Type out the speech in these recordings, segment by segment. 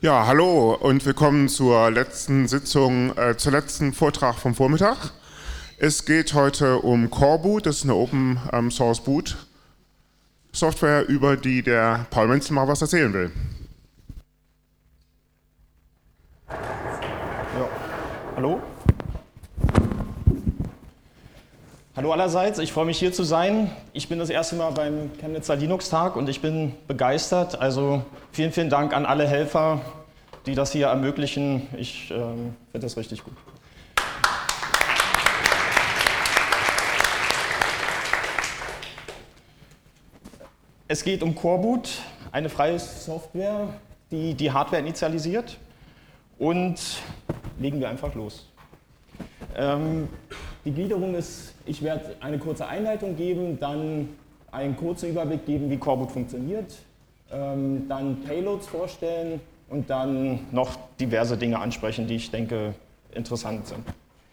Ja, hallo und willkommen zur letzten Sitzung, zur letzten Vortrag vom Vormittag. Es geht heute um Coreboot, das ist eine Open Source Boot Software, über die der Paul Menzel mal was erzählen will. Ja. Hallo? Hallo allerseits, ich freue mich hier zu sein. Ich bin das erste Mal beim Chemnitzer Linux-Tag und ich bin begeistert. Also vielen, vielen Dank an alle Helfer, die das hier ermöglichen. Ich finde das richtig gut. Es geht um Coreboot, eine freie Software, die die Hardware initialisiert. Und legen wir einfach los. Die Gliederung ist, ich werde eine kurze Einleitung geben, dann einen kurzen Überblick geben, wie Coreboot funktioniert, dann Payloads vorstellen und dann noch diverse Dinge ansprechen, die ich denke interessant sind.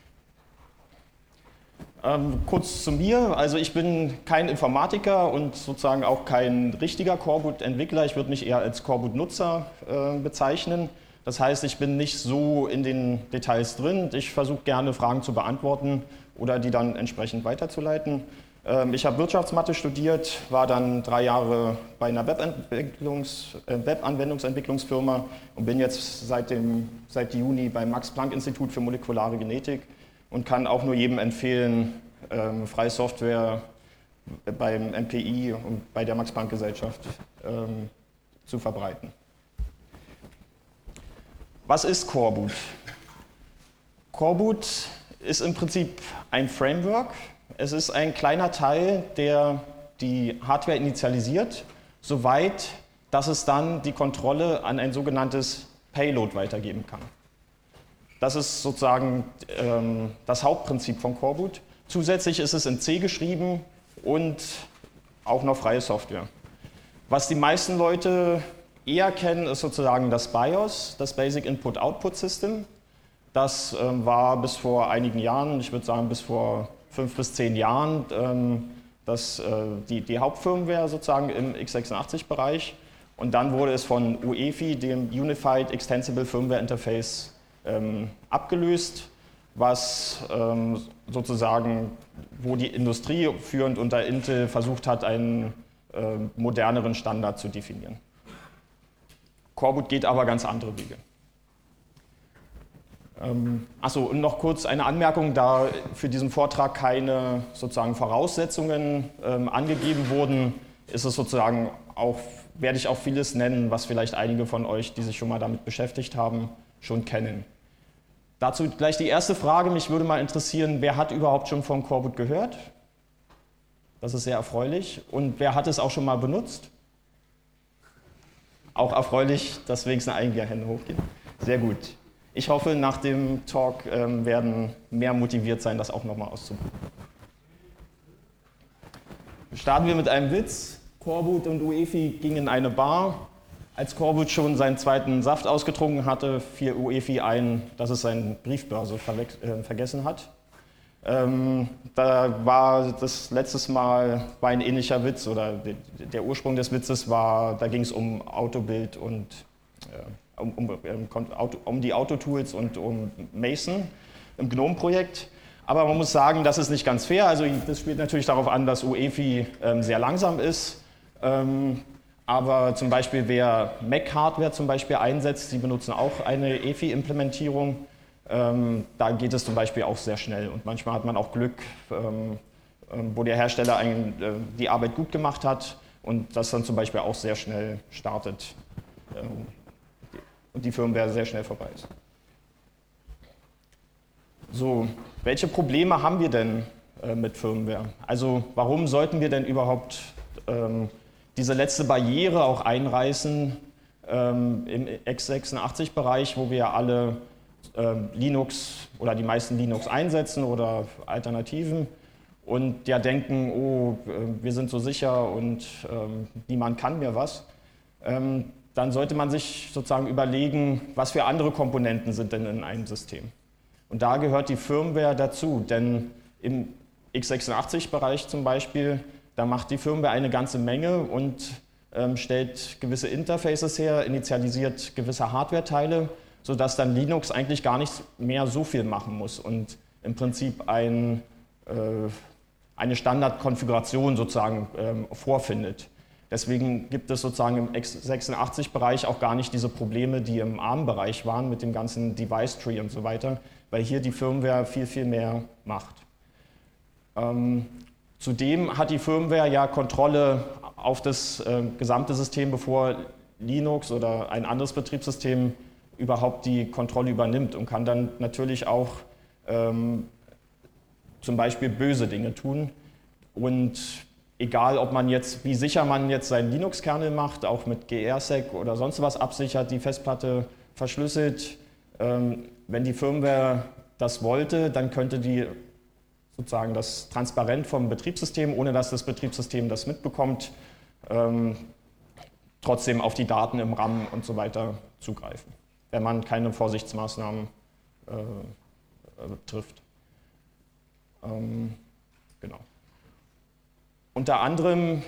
Kurz zu mir, also ich bin kein Informatiker und sozusagen auch kein richtiger Coreboot-Entwickler, ich würde mich eher als Coreboot-Nutzer bezeichnen. Das heißt, ich bin nicht so in den Details drin, ich versuche gerne Fragen zu beantworten oder die dann entsprechend weiterzuleiten. Ich habe Wirtschaftsmathe studiert, war dann 3 Jahre bei einer Web-Anwendungsentwicklungsfirma und bin jetzt seit Juni beim Max-Planck-Institut für molekulare Genetik und kann auch nur jedem empfehlen, freie Software beim MPI und bei der Max-Planck-Gesellschaft zu verbreiten. Was ist Coreboot? Coreboot ist im Prinzip ein Framework. Es ist ein kleiner Teil, der die Hardware initialisiert, soweit, dass es dann die Kontrolle an ein sogenanntes Payload weitergeben kann. Das ist sozusagen das Hauptprinzip von Coreboot. Zusätzlich ist es in C geschrieben und auch noch freie Software. Was die meisten Leute eher kennen, ist sozusagen das BIOS, das Basic Input-Output System. Das war bis vor einigen Jahren, ich würde sagen bis vor 5 bis 10 Jahren, die Hauptfirmware sozusagen im x86-Bereich. Und dann wurde es von UEFI, dem Unified Extensible Firmware Interface, abgelöst, was sozusagen, wo die Industrie führend unter Intel versucht hat, einen moderneren Standard zu definieren. Coreboot geht aber ganz andere Wege. Achso, und noch kurz eine Anmerkung, da für diesen Vortrag keine sozusagen Voraussetzungen angegeben wurden, ist es sozusagen auch, werde ich auch vieles nennen, was vielleicht einige von euch, die sich schon mal damit beschäftigt haben, schon kennen. Dazu gleich die erste Frage, mich würde mal interessieren, wer hat überhaupt schon von Coreboot gehört? Das ist sehr erfreulich. Und wer hat es auch schon mal benutzt? Auch erfreulich, dass wenigstens einige Hände hochgehen. Sehr gut. Ich hoffe, nach dem Talk werden mehr motiviert sein, das auch nochmal auszuprobieren. Starten wir mit einem Witz. Coreboot und UEFI gingen in eine Bar. Als Coreboot schon seinen zweiten Saft ausgetrunken hatte, fiel UEFI ein, dass es seine Briefbörse vergessen hat. Da war das letztes Mal ein ähnlicher Witz, oder der Ursprung des Witzes war, da ging es um Autobild und um die Autotools und um Mason im GNOME-Projekt. Aber man muss sagen, das ist nicht ganz fair. Also das spielt natürlich darauf an, dass UEFI sehr langsam ist. Aber zum Beispiel, wer Mac-Hardware zum Beispiel einsetzt, die benutzen auch eine EFI-Implementierung. Da geht es zum Beispiel auch sehr schnell. Und manchmal hat man auch Glück, wo der Hersteller die Arbeit gut gemacht hat und das dann zum Beispiel auch sehr schnell startet und die Firmware sehr schnell vorbei ist. So, welche Probleme haben wir denn mit Firmware? Also warum sollten wir denn überhaupt diese letzte Barriere auch einreißen im x86-Bereich, wo wir alle Linux oder die meisten Linux einsetzen oder Alternativen und ja denken, oh, wir sind so sicher und niemand kann mir was. Dann sollte man sich sozusagen überlegen, was für andere Komponenten sind denn in einem System. Und da gehört die Firmware dazu, denn im x86-Bereich zum Beispiel, da macht die Firmware eine ganze Menge und stellt gewisse Interfaces her, initialisiert gewisse Hardware-Teile, sodass dann Linux eigentlich gar nicht mehr so viel machen muss und im Prinzip eine Standardkonfiguration sozusagen vorfindet. Deswegen gibt es sozusagen im x86-Bereich auch gar nicht diese Probleme, die im ARM-Bereich waren mit dem ganzen Device-Tree und so weiter, weil hier die Firmware viel, viel mehr macht. Zudem hat die Firmware ja Kontrolle auf das gesamte System, bevor Linux oder ein anderes Betriebssystem überhaupt die Kontrolle übernimmt und kann dann natürlich auch zum Beispiel böse Dinge tun. Und egal, ob man jetzt, wie sicher man jetzt seinen Linux-Kernel macht, auch mit GRSec oder sonst was absichert, die Festplatte verschlüsselt, wenn die Firmware das wollte, dann könnte die sozusagen das transparent vom Betriebssystem, ohne dass das Betriebssystem das mitbekommt, trotzdem auf die Daten im RAM und so weiter zugreifen, wenn man keine Vorsichtsmaßnahmen trifft. Genau. Unter anderem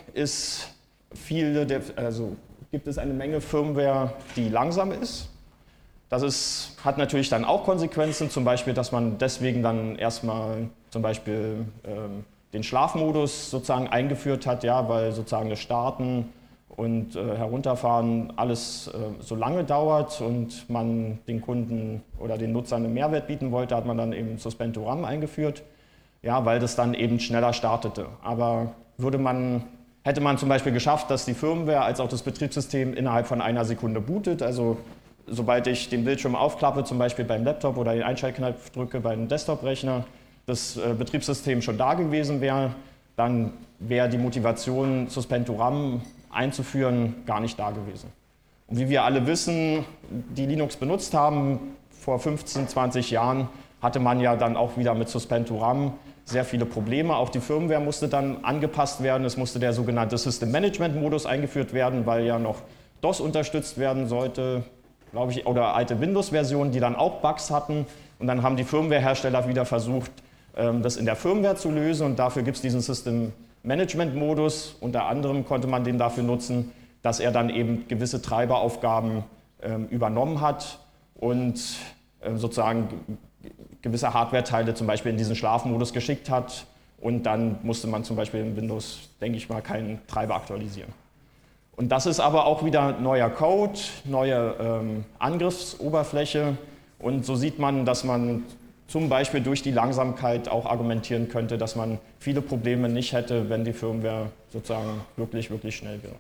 gibt es eine Menge Firmware, die langsam ist. Das hat natürlich dann auch Konsequenzen, zum Beispiel, dass man deswegen dann erstmal zum Beispiel den Schlafmodus sozusagen eingeführt hat, ja, weil sozusagen das Starten und Herunterfahren alles so lange dauert und man den Kunden oder den Nutzern einen Mehrwert bieten wollte, hat man dann eben Suspend to RAM eingeführt, ja, weil das dann eben schneller startete. Aber hätte man zum Beispiel geschafft, dass die Firmware als auch das Betriebssystem innerhalb von einer Sekunde bootet, also sobald ich den Bildschirm aufklappe, zum Beispiel beim Laptop oder den Einschaltknopf drücke beim Desktop-Rechner, das Betriebssystem schon da gewesen wäre, dann wäre die Motivation, Suspend to RAM einzuführen, gar nicht da gewesen. Und wie wir alle wissen, die Linux benutzt haben, vor 15, 20 Jahren hatte man ja dann auch wieder mit Suspend to RAM sehr viele Probleme. Auch die Firmware musste dann angepasst werden. Es musste der sogenannte System Management Modus eingeführt werden, weil ja noch DOS unterstützt werden sollte, glaube ich, oder alte Windows-Versionen, die dann auch Bugs hatten. Und dann haben die Firmware-Hersteller wieder versucht, das in der Firmware zu lösen. Und dafür gibt es diesen System Management Modus. Unter anderem konnte man den dafür nutzen, dass er dann eben gewisse Treiberaufgaben übernommen hat und sozusagen gewisse Hardware-Teile zum Beispiel in diesen Schlafmodus geschickt hat. Und dann musste man zum Beispiel in Windows, denke ich mal, keinen Treiber aktualisieren. Und das ist aber auch wieder neuer Code, neue Angriffsoberfläche. Und so sieht man, dass man zum Beispiel durch die Langsamkeit auch argumentieren könnte, dass man viele Probleme nicht hätte, wenn die Firmware sozusagen wirklich, wirklich schnell wäre.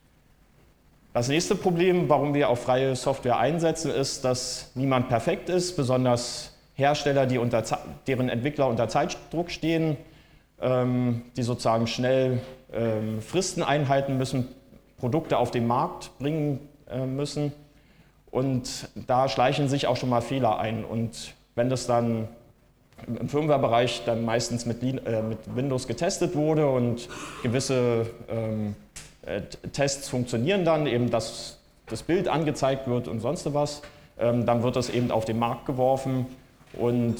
Das nächste Problem, warum wir auf freie Software einsetzen, ist, dass niemand perfekt ist, besonders Hersteller, deren Entwickler unter Zeitdruck stehen, die sozusagen schnell Fristen einhalten müssen, Produkte auf den Markt bringen müssen. Und da schleichen sich auch schon mal Fehler ein. Und wenn das dann im Firmware-Bereich dann meistens mit Windows getestet wurde und gewisse Tests funktionieren dann, eben dass das Bild angezeigt wird und sonst was, dann wird das eben auf den Markt geworfen und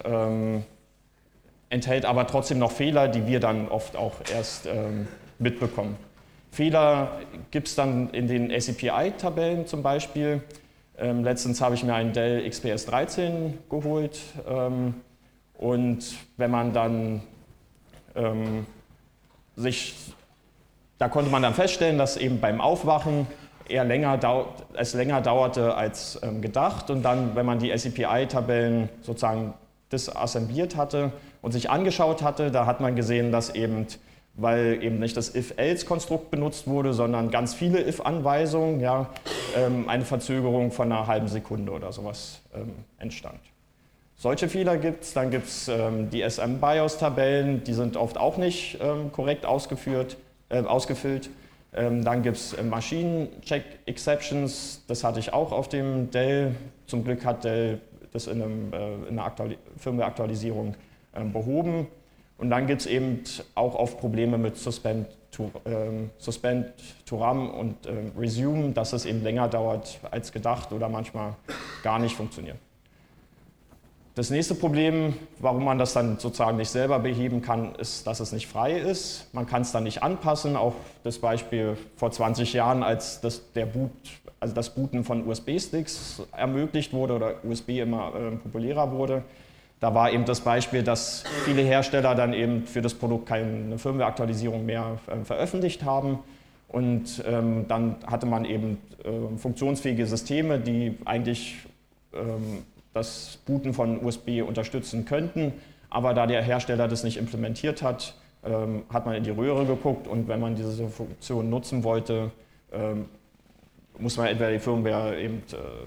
enthält aber trotzdem noch Fehler, die wir dann oft auch erst mitbekommen. Fehler gibt es dann in den ACPI-Tabellen zum Beispiel. Letztens habe ich mir einen Dell XPS 13 geholt und wenn man dann da konnte man dann feststellen, dass eben beim Aufwachen es länger dauerte als gedacht und dann, wenn man die ACPI-Tabellen sozusagen disassembliert hatte und sich angeschaut hatte, da hat man gesehen, dass eben, weil eben nicht das If-Else-Konstrukt benutzt wurde, sondern ganz viele If-Anweisungen, ja, eine Verzögerung von einer halben Sekunde oder sowas entstand. Solche Fehler gibt es, dann gibt es die SM-BIOS-Tabellen, die sind oft auch nicht korrekt ausgefüllt. Dann gibt es Machine-Check-Exceptions, das hatte ich auch auf dem Dell. Zum Glück hat Dell das in einer Firmware-Aktualisierung behoben. Und dann gibt es eben auch oft Probleme mit Suspend to RAM und Resume, dass es eben länger dauert als gedacht oder manchmal gar nicht funktioniert. Das nächste Problem, warum man das dann sozusagen nicht selber beheben kann, ist, dass es nicht frei ist. Man kann es dann nicht anpassen. Auch das Beispiel vor 20 Jahren, als das Booten von USB-Sticks ermöglicht wurde oder USB immer populärer wurde. Da war eben das Beispiel, dass viele Hersteller dann eben für das Produkt keine Firmware-Aktualisierung mehr veröffentlicht haben. Und dann hatte man eben funktionsfähige Systeme, die eigentlich das Booten von USB unterstützen könnten. Aber da der Hersteller das nicht implementiert hat, hat man in die Röhre geguckt. Und wenn man diese Funktion nutzen wollte, muss man entweder die Firmware eben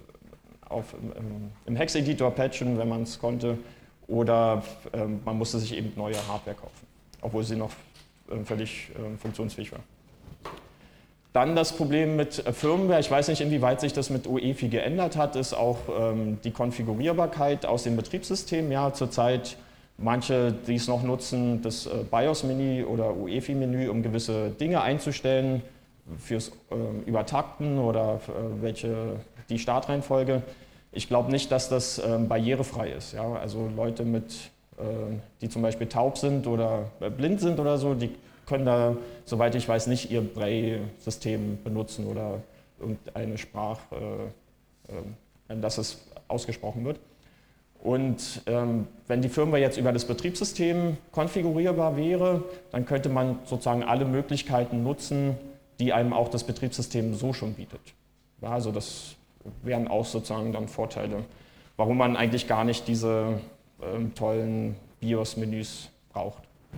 im Hex-Editor patchen, wenn man es konnte, oder man musste sich eben neue Hardware kaufen, obwohl sie noch völlig funktionsfähig war. Dann das Problem mit Firmware, ich weiß nicht, inwieweit sich das mit UEFI geändert hat, ist auch die Konfigurierbarkeit aus dem Betriebssystem. Ja, zurzeit manche, die es noch nutzen, das BIOS-Menü oder UEFI-Menü, um gewisse Dinge einzustellen, fürs Übertakten oder die Startreihenfolge. Ich glaube nicht, dass das barrierefrei ist. Ja? Also Leute, die zum Beispiel taub sind oder blind sind oder so, die können da, soweit ich weiß, nicht ihr Braille-System benutzen oder irgendeine Sprache, dass es ausgesprochen wird. Und wenn die Firmware jetzt über das Betriebssystem konfigurierbar wäre, dann könnte man sozusagen alle Möglichkeiten nutzen, die einem auch das Betriebssystem so schon bietet. Ja, also das wären auch sozusagen dann Vorteile, warum man eigentlich gar nicht diese tollen BIOS-Menüs braucht.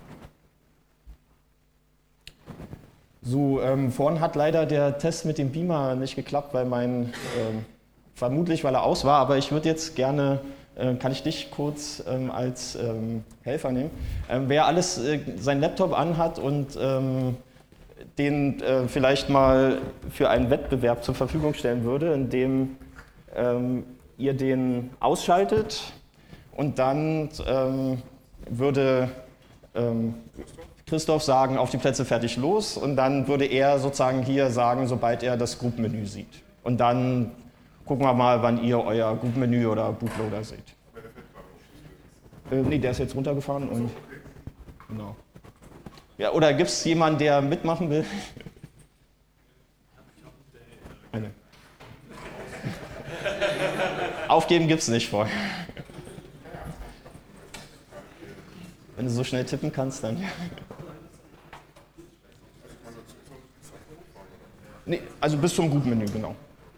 So, vorhin hat leider der Test mit dem Beamer nicht geklappt, weil vermutlich weil er aus war, aber ich würde jetzt gerne, kann ich dich kurz als Helfer nehmen. Wer alles seinen Laptop anhat und den vielleicht mal für einen Wettbewerb zur Verfügung stellen würde, indem ihr den ausschaltet und dann würde Christoph sagen, auf die Plätze, fertig, los, und dann würde er sozusagen hier sagen, sobald er das Group-Menü sieht. Und dann gucken wir mal, wann ihr euer Group-Menü oder Bootloader seht. Nee, der ist jetzt runtergefahren und genau. Ja, oder gibt es jemanden, der mitmachen will? Eine. Aufgeben gibt es nicht vorher. Wenn du so schnell tippen kannst, dann. Nee, also bis zum Group-Menü, genau.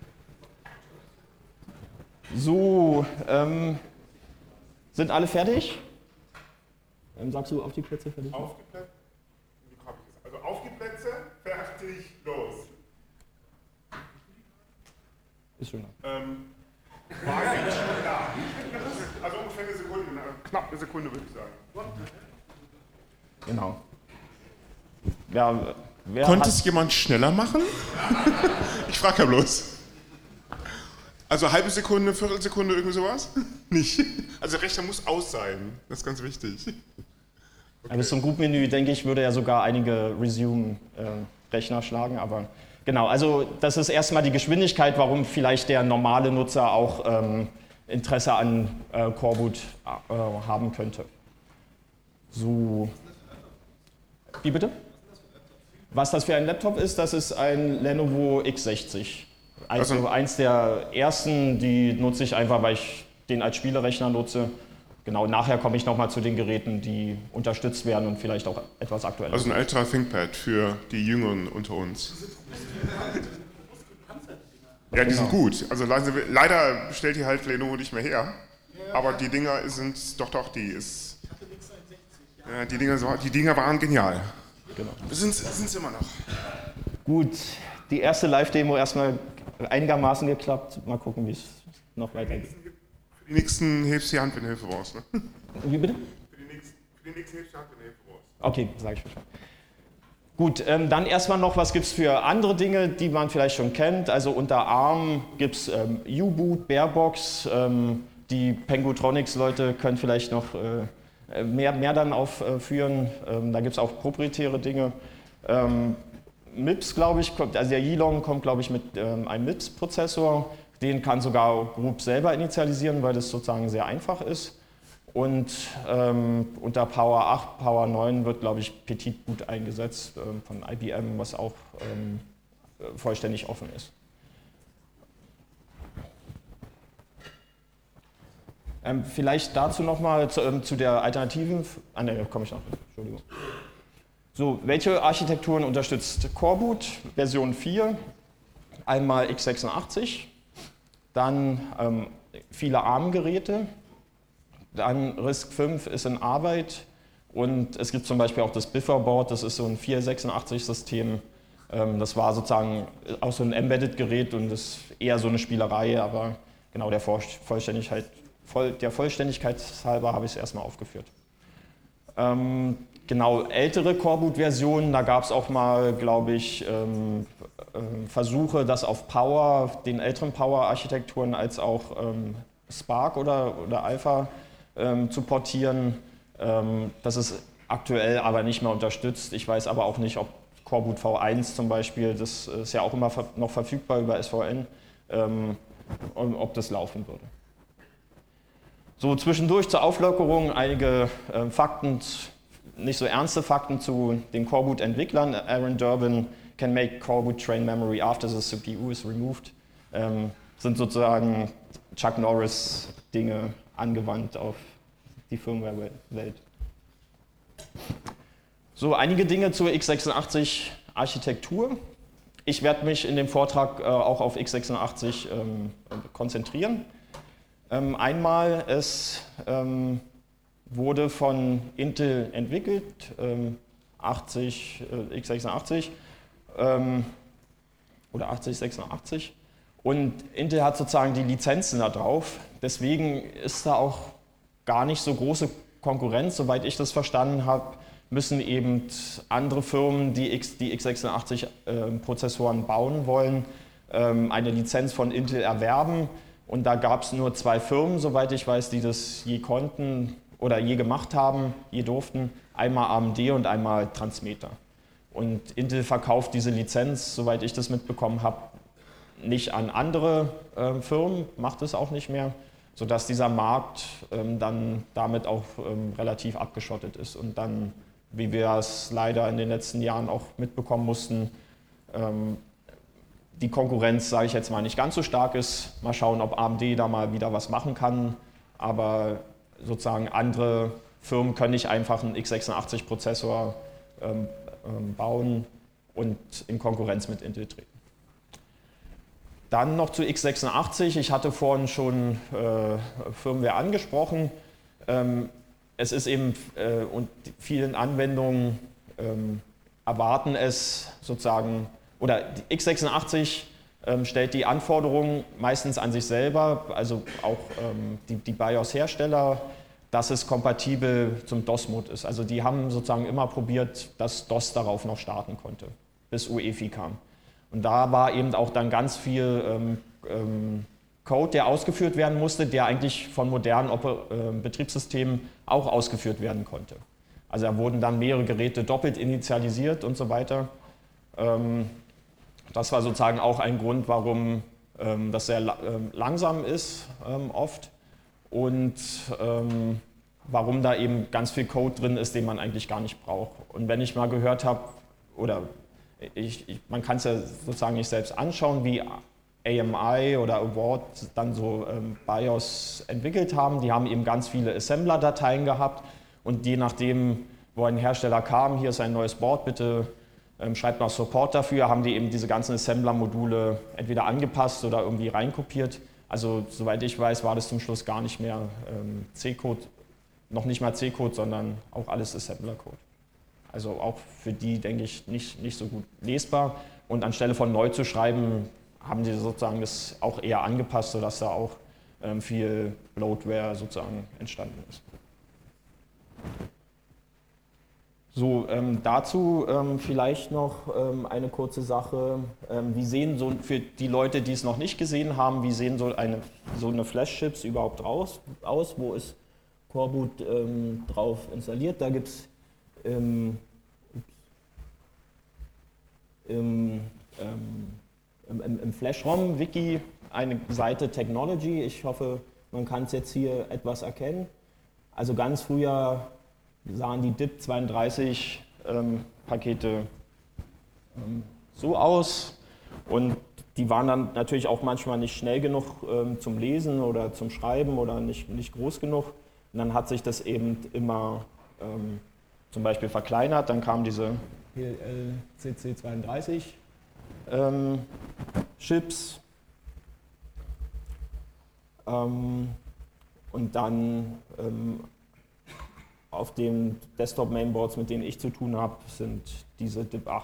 So, sind alle fertig? Sagst du auf die Plätze fertig? Auf die Plätze? Also auf die Plätze, fertig, los. Ist schöner. War jetzt schon da. Also ungefähr eine Sekunde, knapp eine Sekunde würde ich sagen. Genau. Ja, Konnte es jemand schneller machen? Ich frage ja bloß. Also halbe Sekunde, Viertelsekunde, irgendwie sowas? Nicht. Also der Rechner muss aus sein. Das ist ganz wichtig. Okay. Bis zum Group-Menü, denke ich, würde ja sogar einige Resume-Rechner schlagen. Aber genau, also das ist erstmal die Geschwindigkeit, warum vielleicht der normale Nutzer auch Interesse an Coreboot haben könnte. So. Wie bitte? Was das für ein Laptop ist, das ist ein Lenovo X60. Also eins der ersten, die nutze ich einfach, weil ich den als Spielerechner nutze. Genau, nachher komme ich nochmal zu den Geräten, die unterstützt werden und vielleicht auch etwas aktueller. Also ein Ultra ThinkPad für die Jüngeren unter uns. Ja, die sind gut. Also leider stellt die halt Lenovo nicht mehr her. Aber die Dinger sind, doch, die ist... Ja, die Dinger waren genial. Genau. Sind es immer noch. Gut, die erste Live-Demo erstmal einigermaßen geklappt. Mal gucken, wie es noch weitergeht. Für die nächsten hebst du die Hand, wenn du Hilfe brauchst. Ne? Wie bitte? Für die nächsten hebst du die Hand, wenn du Hilfe brauchst. Okay, sage ich Bescheid. Gut, dann erstmal noch, was gibt es für andere Dinge, die man vielleicht schon kennt. Also unter ARM gibt es U-Boot, Bearbox. Die Pengutronics-Leute können vielleicht noch mehr dann aufführen. Da gibt es auch proprietäre Dinge. MIPS, glaube ich, also der Yilong kommt, glaube ich, mit einem MIPS-Prozessor. Den kann sogar Group selber initialisieren, weil das sozusagen sehr einfach ist. Und unter Power 8, Power 9 wird, glaube ich, Petit Boot eingesetzt von IBM, was auch vollständig offen ist. Vielleicht dazu nochmal zu der Alternativen. Ne, komme ich noch. Entschuldigung. So, welche Architekturen unterstützt Coreboot? Version 4, einmal x86, dann viele ARM-Geräte, dann RISC-V ist in Arbeit und es gibt zum Beispiel auch das Biffer-Board, das ist so ein 486-System. Das war sozusagen auch so ein Embedded-Gerät und das ist eher so eine Spielerei, aber genau der Vollständigkeit halber habe ich es erstmal aufgeführt. Genau, ältere Coreboot-Versionen, da gab es auch mal, glaube ich, Versuche, das auf Power, den älteren Power-Architekturen als auch Spark oder Alpha zu portieren. Das ist aktuell aber nicht mehr unterstützt. Ich weiß aber auch nicht, ob Coreboot V1 zum Beispiel, das ist ja auch immer noch verfügbar über SVN, ob das laufen würde. So, zwischendurch zur Auflockerung einige Fakten, nicht so ernste Fakten zu den Coreboot-Entwicklern. Aaron Durbin can make Coreboot train memory after the CPU is removed. Sind sozusagen Chuck Norris-Dinge angewandt auf die Firmware-Welt. So, einige Dinge zur x86-Architektur. Ich werde mich in dem Vortrag auch auf x86 konzentrieren. Einmal, es wurde von Intel entwickelt, x86 oder 8086, und Intel hat sozusagen die Lizenzen da drauf. Deswegen ist da auch gar nicht so große Konkurrenz. Soweit ich das verstanden habe, müssen eben andere Firmen, die x86-Prozessoren bauen wollen, eine Lizenz von Intel erwerben. Und da gab es nur 2 Firmen, soweit ich weiß, die das je konnten oder je gemacht haben, je durften. Einmal AMD und einmal Transmeta. Und Intel verkauft diese Lizenz, soweit ich das mitbekommen habe, nicht an andere Firmen, macht es auch nicht mehr, sodass dieser Markt dann damit auch relativ abgeschottet ist. Und dann, wie wir es leider in den letzten Jahren auch mitbekommen mussten, die Konkurrenz, sage ich jetzt mal, nicht ganz so stark ist. Mal schauen, ob AMD da mal wieder was machen kann. Aber sozusagen andere Firmen können nicht einfach einen x86-Prozessor bauen und in Konkurrenz mit Intel treten. Dann noch zu x86. Ich hatte vorhin schon Firmware angesprochen. Es ist eben, und vielen Anwendungen erwarten es sozusagen, oder die x86 stellt die Anforderungen meistens an sich selber, also auch die BIOS-Hersteller, dass es kompatibel zum DOS-Mode ist. Also die haben sozusagen immer probiert, dass DOS darauf noch starten konnte, bis UEFI kam. Und da war eben auch dann ganz viel Code, der ausgeführt werden musste, der eigentlich von modernen Betriebssystemen auch ausgeführt werden konnte. Also da wurden dann mehrere Geräte doppelt initialisiert und so weiter. Das war sozusagen auch ein Grund, warum das sehr langsam ist oft und warum da eben ganz viel Code drin ist, den man eigentlich gar nicht braucht. Und wenn ich mal gehört habe, oder man kann es ja sozusagen nicht selbst anschauen, wie AMI oder Award dann so BIOS entwickelt haben. Die haben eben ganz viele Assembler-Dateien gehabt und je nachdem, wo ein Hersteller kam, hier ist ein neues Board, bitte schreibt noch Support dafür, haben die eben diese ganzen Assembler-Module entweder angepasst oder irgendwie reinkopiert. Also soweit ich weiß, war das zum Schluss gar nicht mehr C-Code, noch nicht mal C-Code, sondern auch alles Assembler-Code. Also auch für die, denke ich, nicht so gut lesbar. Und anstelle von neu zu schreiben, haben die sozusagen das auch eher angepasst, sodass da auch viel Bloatware sozusagen entstanden ist. So, dazu vielleicht noch eine kurze Sache. Wie sehen so, für die Leute, die es noch nicht gesehen haben, wie sehen so eine Flash-Chips überhaupt aus? Wo ist Coreboot drauf installiert? Da gibt es im Flash-ROM-Wiki eine Seite Technology. Ich hoffe, man kann es jetzt hier etwas erkennen. Also ganz früher sahen die DIP32 Pakete so aus und die waren dann natürlich auch manchmal nicht schnell genug zum Lesen oder zum Schreiben oder nicht groß genug. Und dann hat sich das eben immer zum Beispiel verkleinert. Dann kamen diese CC32 Chips und dann auf den Desktop-Mainboards, mit denen ich zu tun habe, sind diese DIP8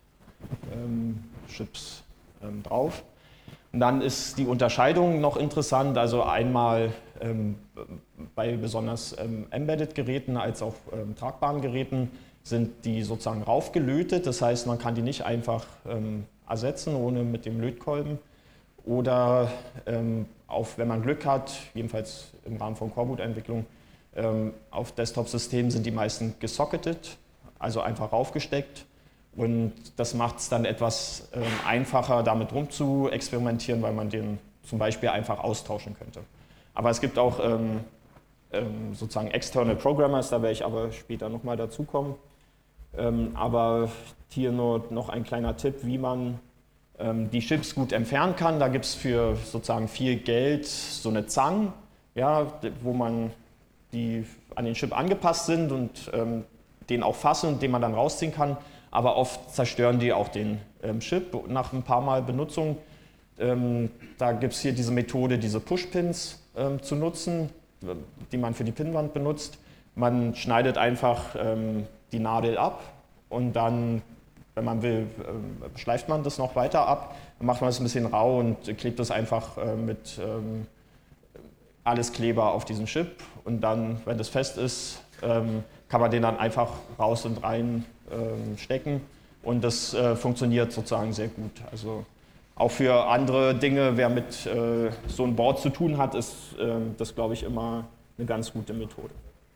Chips drauf. Und dann ist die Unterscheidung noch interessant, also einmal bei besonders Embedded-Geräten als auch tragbaren Geräten sind die sozusagen raufgelötet, das heißt, man kann die nicht einfach ersetzen, ohne mit dem Lötkolben. Oder wenn man Glück hat, jedenfalls im Rahmen von Coreboot-Entwicklung, auf Desktop-Systemen sind die meisten gesocketet, also einfach raufgesteckt. Und das macht es dann etwas einfacher, damit rum zu experimentieren, weil man den zum Beispiel einfach austauschen könnte. Aber es gibt auch sozusagen External Programmers, da werde ich aber später nochmal dazu kommen. Aber hier nur noch ein kleiner Tipp, wie man die Chips gut entfernen kann. Da gibt es für sozusagen viel Geld so eine Zange, ja, wo man die an den Chip angepasst sind und den auch fassen und den man dann rausziehen kann. Aber oft zerstören die auch den Chip nach ein paar Mal Benutzung. Da gibt es hier diese Methode, diese Pushpins zu nutzen, die man für die Pinnwand benutzt. Man schneidet einfach die Nadel ab und dann, wenn man will, schleift man das noch weiter ab. Dann macht man es ein bisschen rau und klebt es einfach mit alles Kleber auf diesen Chip. Und dann, wenn das fest ist, kann man den dann einfach raus und rein stecken. Und das funktioniert sozusagen sehr gut. Also auch für andere Dinge, wer mit so einem Board zu tun hat, ist das, glaube ich, immer eine ganz gute Methode.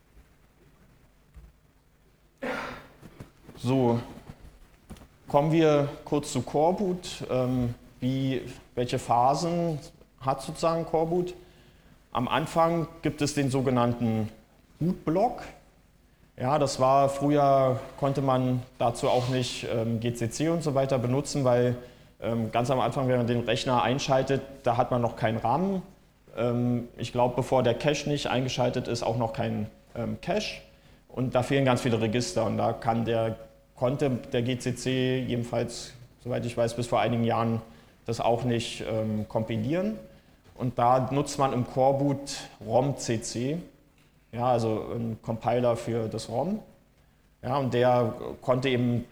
So, kommen wir kurz zu Coreboot. Welche Phasen hat sozusagen Coreboot? Am Anfang gibt es den sogenannten Bootblock. Ja, das war früher, konnte man dazu auch nicht GCC und so weiter benutzen, weil ganz am Anfang, wenn man den Rechner einschaltet, da hat man noch keinen RAM. Ich glaube, bevor der Cache nicht eingeschaltet ist, auch noch kein Cache. Und da fehlen ganz viele Register und da konnte der GCC jedenfalls, soweit ich weiß, bis vor einigen Jahren das auch nicht kompilieren. Und da nutzt man im Coreboot ROM-CC, ja, also ein Compiler für das ROM. Ja, und der konnte eben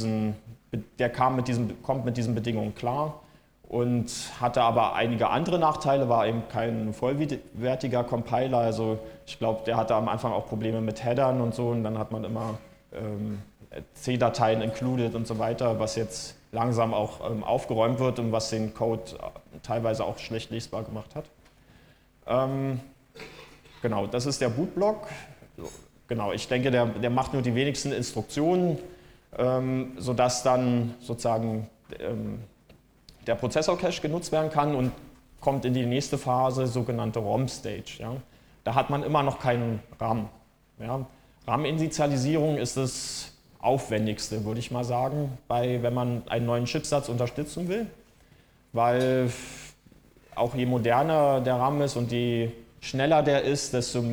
kommt mit diesen Bedingungen klar und hatte aber einige andere Nachteile, war eben kein vollwertiger Compiler. Also ich glaube, der hatte am Anfang auch Probleme mit Headern und so und dann hat man immer C-Dateien included und so weiter, was jetzt langsam auch aufgeräumt wird und was den Code teilweise auch schlecht lesbar gemacht hat. Genau, das ist der Bootblock. Genau, ich denke, der macht nur die wenigsten Instruktionen, sodass dann sozusagen der Prozessor-Cache genutzt werden kann und kommt in die nächste Phase, sogenannte ROM-Stage. Ja. Da hat man immer noch keinen RAM. Ja. RAM-Initialisierung ist das Aufwendigste, würde ich mal sagen, wenn man einen neuen Chipsatz unterstützen will, weil auch je moderner der RAM ist und je schneller der ist,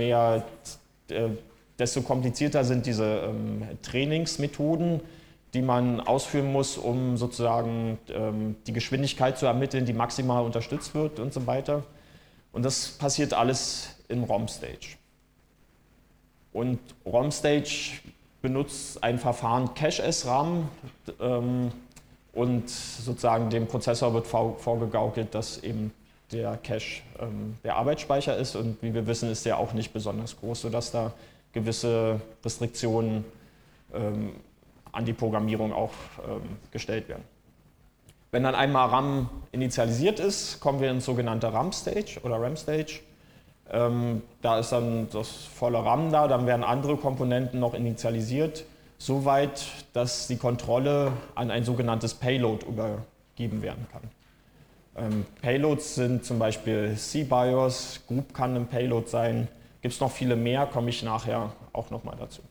desto komplizierter sind diese Trainingsmethoden, die man ausführen muss, um sozusagen die Geschwindigkeit zu ermitteln, die maximal unterstützt wird und so weiter. Und das passiert alles in ROM-Stage. Und ROM-Stage benutzt ein Verfahren Cache-SRAM und sozusagen dem Prozessor wird vorgegaukelt, dass eben der Cache der Arbeitsspeicher ist und wie wir wissen, ist der auch nicht besonders groß, sodass da gewisse Restriktionen an die Programmierung auch gestellt werden. Wenn dann einmal RAM initialisiert ist, kommen wir ins sogenannte RAM-Stage oder RAM-Stage. Da ist dann das volle RAM da, dann werden andere Komponenten noch initialisiert, soweit, dass die Kontrolle an ein sogenanntes Payload übergeben werden kann. Payloads sind zum Beispiel C-BIOS, Group kann ein Payload sein. Gibt es noch viele mehr, komme ich nachher auch nochmal dazu.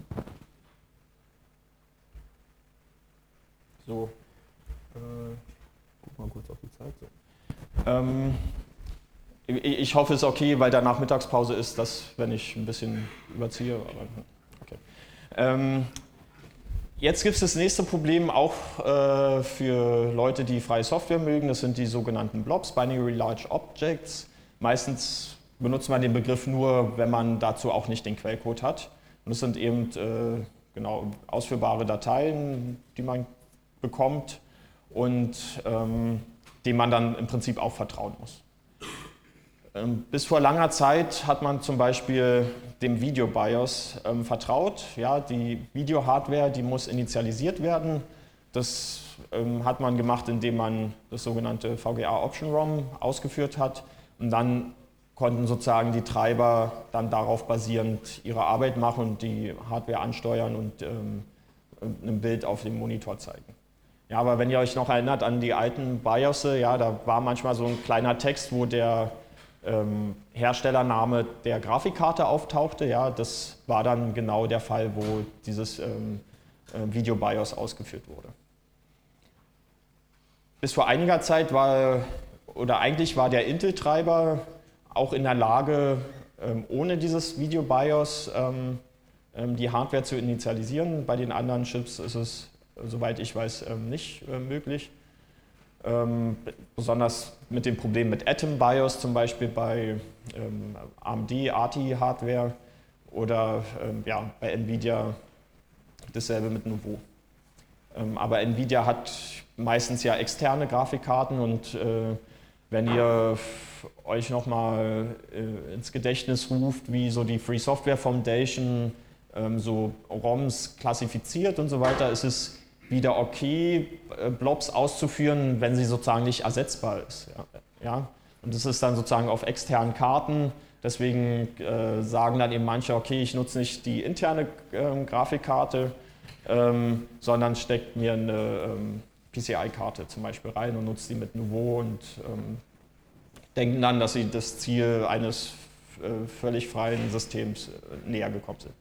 So, guck mal kurz auf die Zeit. So. Ich hoffe, es ist okay, weil danach Mittagspause ist, dass, wenn ich ein bisschen überziehe. Aber, okay. Jetzt gibt es das nächste Problem auch für Leute, die freie Software mögen. Das sind die sogenannten Blobs, Binary Large Objects. Meistens benutzt man den Begriff nur, wenn man dazu auch nicht den Quellcode hat. Und das sind eben genau ausführbare Dateien, die man bekommt und denen man dann im Prinzip auch vertrauen muss. Bis vor langer Zeit hat man zum Beispiel dem Video-BIOS vertraut. Ja, die Video-Hardware, die muss initialisiert werden. Das hat man gemacht, indem man das sogenannte VGA Option ROM ausgeführt hat. Und dann konnten sozusagen die Treiber dann darauf basierend ihre Arbeit machen und die Hardware ansteuern und ein Bild auf dem Monitor zeigen. Ja, aber wenn ihr euch noch erinnert an die alten BIOSe, ja, da war manchmal so ein kleiner Text, wo der Herstellername der Grafikkarte auftauchte. Ja, das war dann genau der Fall, wo dieses Video-BIOS ausgeführt wurde. Bis vor einiger Zeit war der Intel-Treiber auch in der Lage, ohne dieses Video-BIOS die Hardware zu initialisieren. Bei den anderen Chips ist es, soweit ich weiß, nicht möglich. Besonders mit dem Problem mit Atom BIOS, zum Beispiel bei AMD ATI-Hardware oder ja, bei Nvidia dasselbe mit Nouveau. Aber Nvidia hat meistens ja externe Grafikkarten und wenn ihr euch nochmal ins Gedächtnis ruft, wie so die Free Software Foundation so ROMs klassifiziert und so weiter, ist es wieder okay, Blobs auszuführen, wenn sie sozusagen nicht ersetzbar ist. Ja? Und das ist dann sozusagen auf externen Karten. Deswegen sagen dann eben manche, okay, ich nutze nicht die interne Grafikkarte, sondern stecke mir eine PCI-Karte zum Beispiel rein und nutze die mit Nouveau und denken dann, dass sie das Ziel eines völlig freien Systems näher gekommen sind.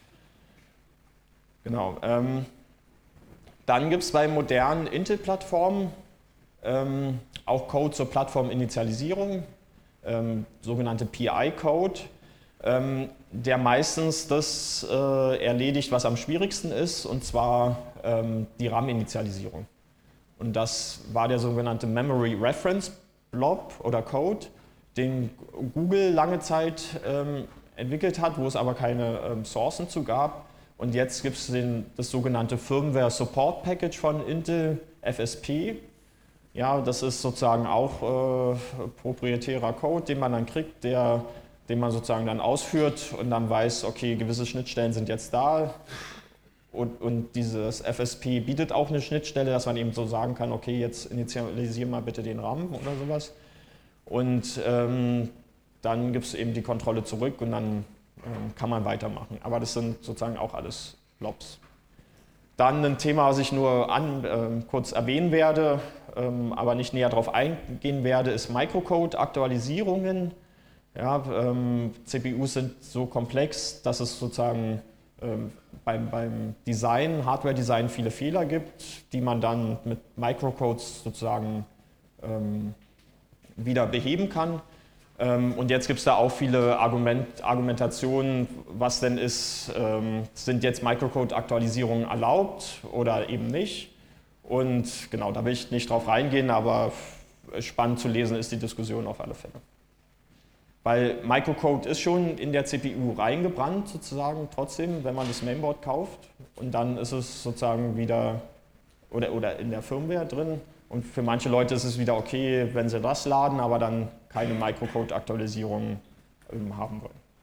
Genau. Dann gibt es bei modernen Intel-Plattformen auch Code zur Plattforminitialisierung, sogenannte PI-Code, der meistens das erledigt, was am schwierigsten ist, und zwar die RAM-Initialisierung. Und das war der sogenannte Memory Reference Blob oder Code, den Google lange Zeit entwickelt hat, wo es aber keine Sourcen zu gab. Und jetzt gibt es das sogenannte Firmware Support Package von Intel, FSP. Ja, das ist sozusagen auch proprietärer Code, den man dann kriegt, den man sozusagen dann ausführt und dann weiß, okay, gewisse Schnittstellen sind jetzt da. Und dieses FSP bietet auch eine Schnittstelle, dass man eben so sagen kann, okay, jetzt initialisieren mal bitte den RAM oder sowas. Und dann gibt es eben die Kontrolle zurück und dann kann man weitermachen. Aber das sind sozusagen auch alles Blobs. Dann ein Thema, was ich nur kurz erwähnen werde, aber nicht näher darauf eingehen werde, ist Microcode-Aktualisierungen. Ja, CPUs sind so komplex, dass es sozusagen beim Design, Hardware-Design viele Fehler gibt, die man dann mit Microcodes sozusagen wieder beheben kann. Und jetzt gibt es da auch viele Argumentationen, was denn ist, sind jetzt Microcode-Aktualisierungen erlaubt oder eben nicht. Und genau, da will ich nicht drauf reingehen, aber spannend zu lesen ist die Diskussion auf alle Fälle. Weil Microcode ist schon in der CPU reingebrannt sozusagen trotzdem, wenn man das Mainboard kauft. Und dann ist es sozusagen wieder oder in der Firmware drin. Und für manche Leute ist es wieder okay, wenn sie das laden, aber dann keine Microcode-Aktualisierung haben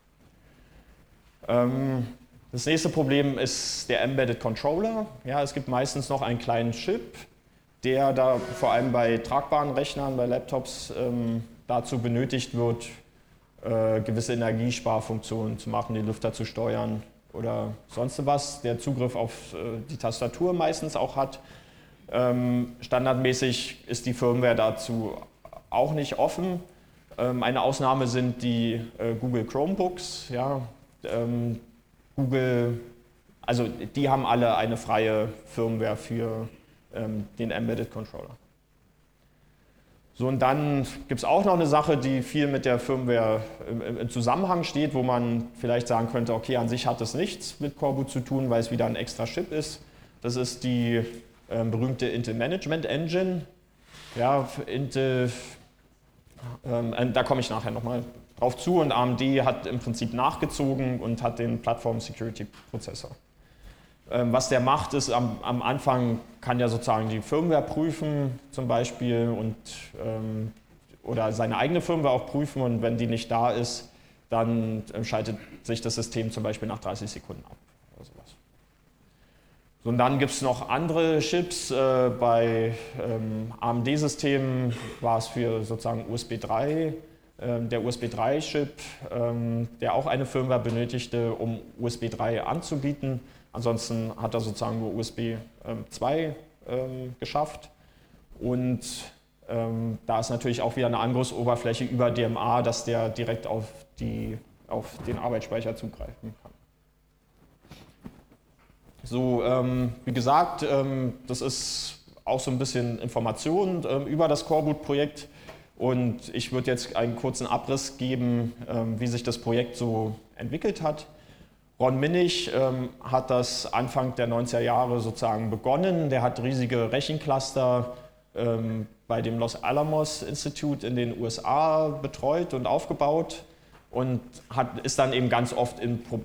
wollen. Das nächste Problem ist der Embedded Controller. Ja, es gibt meistens noch einen kleinen Chip, der da vor allem bei tragbaren Rechnern, bei Laptops dazu benötigt wird, gewisse Energiesparfunktionen zu machen, den Lüfter zu steuern oder sonst was, der Zugriff auf die Tastatur meistens auch hat. Standardmäßig ist die Firmware dazu auch nicht offen. Eine Ausnahme sind die Google Chromebooks. Ja, also die haben alle eine freie Firmware für den Embedded Controller. So, und dann gibt es auch noch eine Sache, die viel mit der Firmware im Zusammenhang steht, wo man vielleicht sagen könnte, okay, an sich hat das nichts mit Coreboot zu tun, weil es wieder ein extra Chip ist. Das ist die berühmte Intel Management Engine. Ja, Intel, da komme ich nachher nochmal drauf zu, und AMD hat im Prinzip nachgezogen und hat den Platform Security Prozessor. Was der macht, ist am Anfang kann er sozusagen die Firmware prüfen zum Beispiel oder seine eigene Firmware auch prüfen, und wenn die nicht da ist, dann schaltet sich das System zum Beispiel nach 30 Sekunden ab. Oder sowas. So, und dann gibt es noch andere Chips. Bei AMD-Systemen war es für sozusagen USB 3, der USB 3-Chip, der auch eine Firmware benötigte, um USB 3 anzubieten. Ansonsten hat er sozusagen nur USB 2 geschafft. Und da ist natürlich auch wieder eine Angriffsoberfläche über DMA, dass der direkt auf den Arbeitsspeicher zugreifen kann. So, wie gesagt, das ist auch so ein bisschen Information über das Coreboot-Projekt, und ich würde jetzt einen kurzen Abriss geben, wie sich das Projekt so entwickelt hat. Ron Minich hat das Anfang der 90er Jahre sozusagen begonnen. Der hat riesige Rechencluster bei dem Los Alamos Institute in den USA betreut und aufgebaut und ist dann eben ganz oft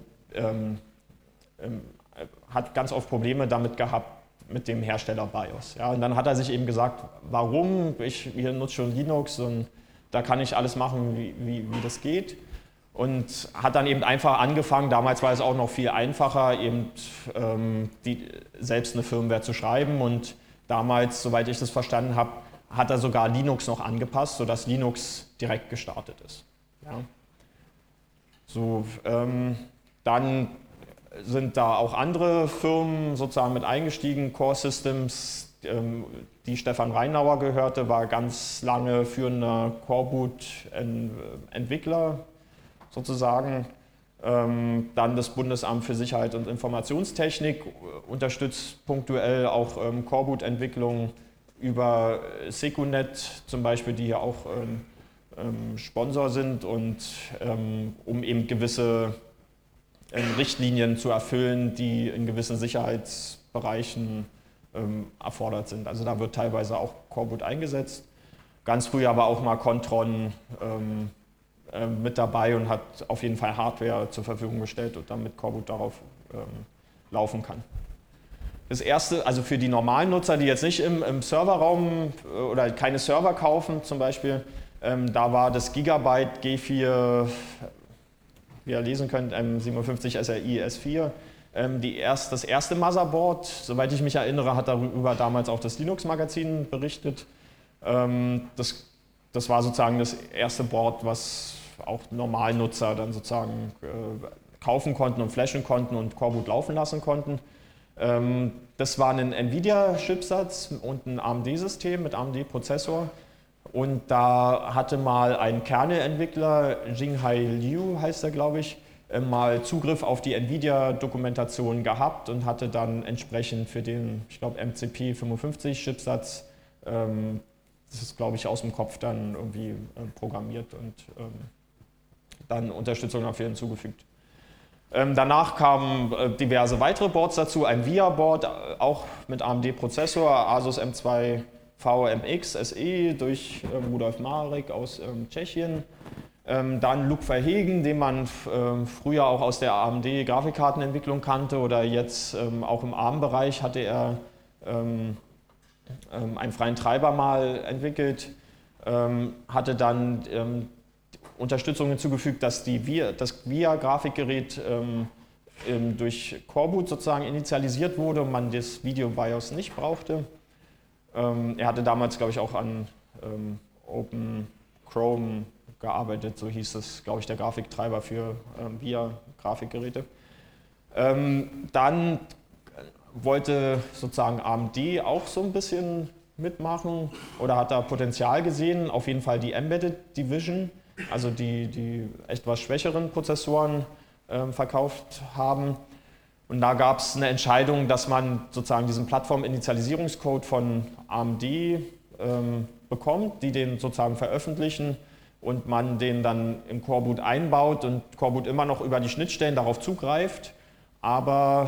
hat ganz oft Probleme damit gehabt mit dem Hersteller BIOS. Ja, und dann hat er sich eben gesagt, warum? Ich nutze schon Linux und da kann ich alles machen, wie das geht. Und hat dann eben einfach angefangen, damals war es auch noch viel einfacher, eben selbst eine Firmware zu schreiben. Und damals, soweit ich das verstanden habe, hat er sogar Linux noch angepasst, sodass Linux direkt gestartet ist. Ja. So, dann sind da auch andere Firmen sozusagen mit eingestiegen. Core Systems, die Stefan Reinauer gehörte, war ganz lange führender Coreboot-Entwickler sozusagen. Dann das Bundesamt für Sicherheit und Informationstechnik unterstützt punktuell auch Coreboot-Entwicklung über Secunet zum Beispiel, die ja auch Sponsor sind, und um eben gewisse Richtlinien zu erfüllen, die in gewissen Sicherheitsbereichen erfordert sind. Also da wird teilweise auch Coreboot eingesetzt. Ganz früh aber auch mal Contron mit dabei und hat auf jeden Fall Hardware zur Verfügung gestellt, und damit Coreboot darauf laufen kann. Das erste, also für die normalen Nutzer, die jetzt nicht im Serverraum oder keine Server kaufen zum Beispiel, da war das Gigabyte G4, wie ihr lesen könnt, M57 SRI S4, das erste Motherboard. Soweit ich mich erinnere, hat darüber damals auch das Linux-Magazin berichtet. Das war sozusagen das erste Board, was auch Normalnutzer dann sozusagen kaufen konnten und flashen konnten und Coreboot laufen lassen konnten. Das war ein NVIDIA-Chipsatz und ein AMD-System mit AMD-Prozessor. Und da hatte mal ein Kernel-Entwickler, Jinghai Liu heißt er, glaube ich, mal Zugriff auf die NVIDIA-Dokumentation gehabt und hatte dann entsprechend für den, ich glaube, MCP55-Chipsatz, das ist, glaube ich, aus dem Kopf dann irgendwie programmiert und dann Unterstützung dafür hinzugefügt. Danach kamen diverse weitere Boards dazu, ein VIA-Board, auch mit AMD-Prozessor, Asus M2 VMX SE durch Rudolf Marek aus Tschechien. Dann Luc Verhegen, den man früher auch aus der AMD-Grafikkartenentwicklung kannte, oder jetzt auch im ARM-Bereich hatte er einen freien Treiber mal entwickelt, hatte dann Unterstützung hinzugefügt, dass das VIA-Grafikgerät durch Coreboot sozusagen initialisiert wurde und man das Video-BIOS nicht brauchte. Er hatte damals, glaube ich, auch an Open Chrome gearbeitet, so hieß es, glaube ich, der Grafiktreiber für VIA-Grafikgeräte. Dann wollte sozusagen AMD auch so ein bisschen mitmachen oder hat da Potenzial gesehen, auf jeden Fall die Embedded Division, also die etwas schwächeren Prozessoren verkauft haben. Und da gab es eine Entscheidung, dass man sozusagen diesen Plattform-Initialisierungscode von AMD bekommt, die den sozusagen veröffentlichen und man den dann im Coreboot einbaut und Coreboot immer noch über die Schnittstellen darauf zugreift, aber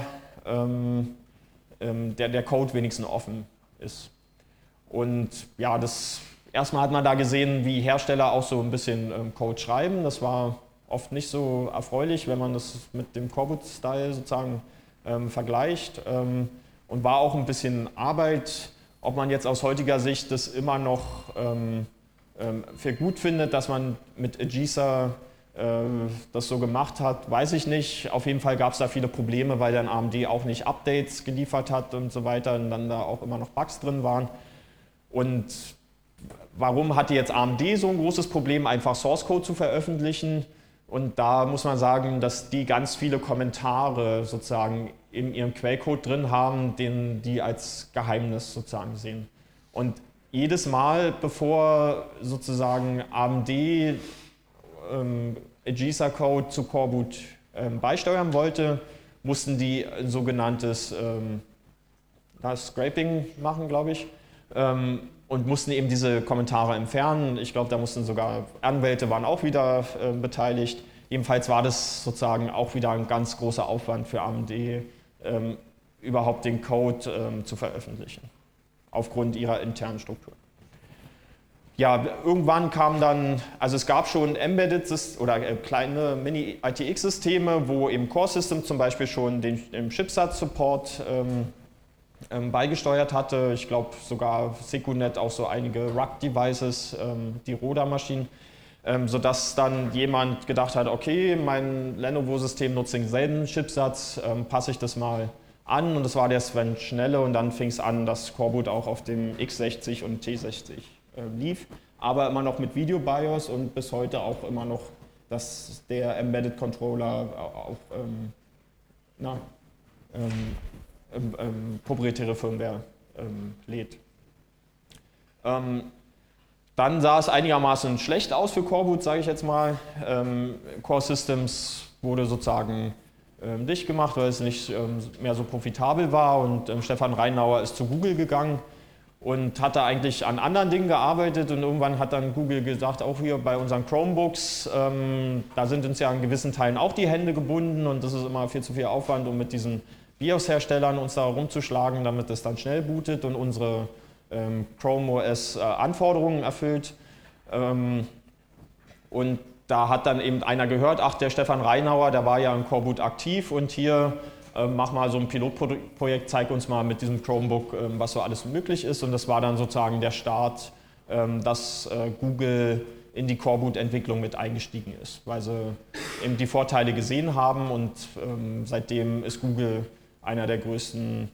der Code wenigstens offen ist. Und ja, erstmal hat man da gesehen, wie Hersteller auch so ein bisschen Code schreiben. Das war oft nicht so erfreulich, wenn man das mit dem Coreboot-Style sozusagen vergleicht. Und war auch ein bisschen Arbeit, ob man jetzt aus heutiger Sicht das immer noch für gut findet, dass man mit Agisa das so gemacht hat, weiß ich nicht. Auf jeden Fall gab es da viele Probleme, weil dann AMD auch nicht Updates geliefert hat und so weiter und dann da auch immer noch Bugs drin waren. Und warum hatte jetzt AMD so ein großes Problem, einfach Source Code zu veröffentlichen? Und da muss man sagen, dass die ganz viele Kommentare sozusagen in ihrem Quellcode drin haben, den die als Geheimnis sozusagen sehen. Und jedes Mal, bevor sozusagen AMD Agisa-Code zu Coreboot beisteuern wollte, mussten die ein sogenanntes Scraping machen, glaube ich, und mussten eben diese Kommentare entfernen. Ich glaube, da mussten sogar Anwälte waren auch wieder beteiligt. Jedenfalls war das sozusagen auch wieder ein ganz großer Aufwand für AMD, überhaupt den Code zu veröffentlichen, aufgrund ihrer internen Struktur. Ja, irgendwann kam dann, also es gab schon Embedded oder kleine Mini-ITX-Systeme, wo eben Core System zum Beispiel schon den Chipsatz-Support beigesteuert hatte. Ich glaube sogar Secunet auch so einige RUC-Devices, die Roda-Maschinen, sodass dann jemand gedacht hat, okay, mein Lenovo-System nutzt denselben Chipsatz, passe ich das mal an, und das war der Sven Schnelle, und dann fing es an, dass Coreboot auch auf dem X60 und T60 lief, aber immer noch mit Video-BIOS und bis heute auch immer noch, dass der Embedded Controller auch proprietäre Firmware lädt. Dann sah es einigermaßen schlecht aus für Coreboot, sage ich jetzt mal. Core Systems wurde sozusagen dicht gemacht, weil es nicht mehr so profitabel war, und Stefan Reinauer ist zu Google gegangen und hat da eigentlich an anderen Dingen gearbeitet, und irgendwann hat dann Google gesagt, auch hier bei unseren Chromebooks, da sind uns ja in gewissen Teilen auch die Hände gebunden, und das ist immer viel zu viel Aufwand, um mit diesen BIOS-Herstellern uns da rumzuschlagen, damit es dann schnell bootet und unsere Chrome OS Anforderungen erfüllt. Und da hat dann eben einer gehört, ach, der Stefan Reinauer, der war ja in Coreboot aktiv, und hier mach mal so ein Pilotprojekt, zeig uns mal mit diesem Chromebook, was so alles möglich ist. Und das war dann sozusagen der Start, dass Google in die Coreboot-Entwicklung mit eingestiegen ist, weil sie eben die Vorteile gesehen haben, und seitdem ist Google einer der größten,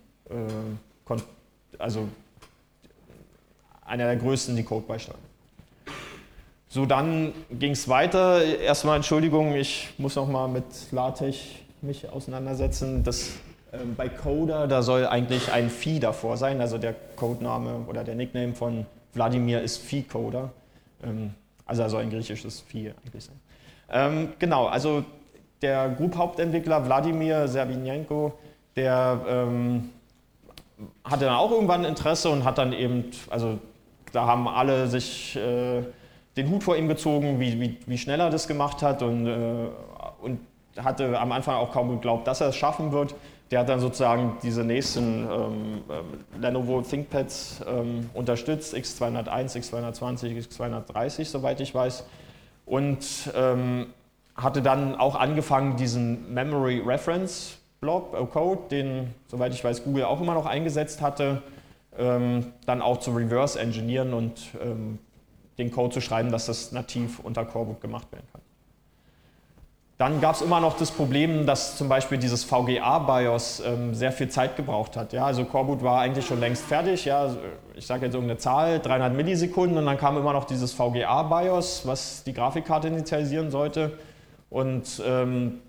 die Code beisteuern. So, dann ging es weiter. Erstmal Entschuldigung, ich muss noch mal mit LaTeX mich auseinandersetzen. Bei Coda, da soll eigentlich ein Phi davor sein, also der Codename oder der Nickname von Wladimir ist Phi-Coder. Also er soll ein griechisches Phi eigentlich sein. Genau, also der Group-Hauptentwickler Wladimir Serbinenko, der hatte dann auch irgendwann Interesse und hat dann eben, also da haben alle sich den Hut vor ihm gezogen, wie schnell er das gemacht hat, und hatte am Anfang auch kaum geglaubt, dass er es schaffen wird. Der hat dann sozusagen diese nächsten Lenovo ThinkPads unterstützt, X201, X220, X230, soweit ich weiß, und hatte dann auch angefangen, diesen Memory Reference Block Code, den, soweit ich weiß, Google auch immer noch eingesetzt hatte, dann auch zu reverse engineeren und den Code zu schreiben, dass das nativ unter Coreboot gemacht werden kann. Dann gab es immer noch das Problem, dass zum Beispiel dieses VGA-BIOS sehr viel Zeit gebraucht hat. Ja, also Coreboot war eigentlich schon längst fertig, ja, ich sage jetzt irgendeine Zahl, 300 Millisekunden, und dann kam immer noch dieses VGA-BIOS, was die Grafikkarte initialisieren sollte, und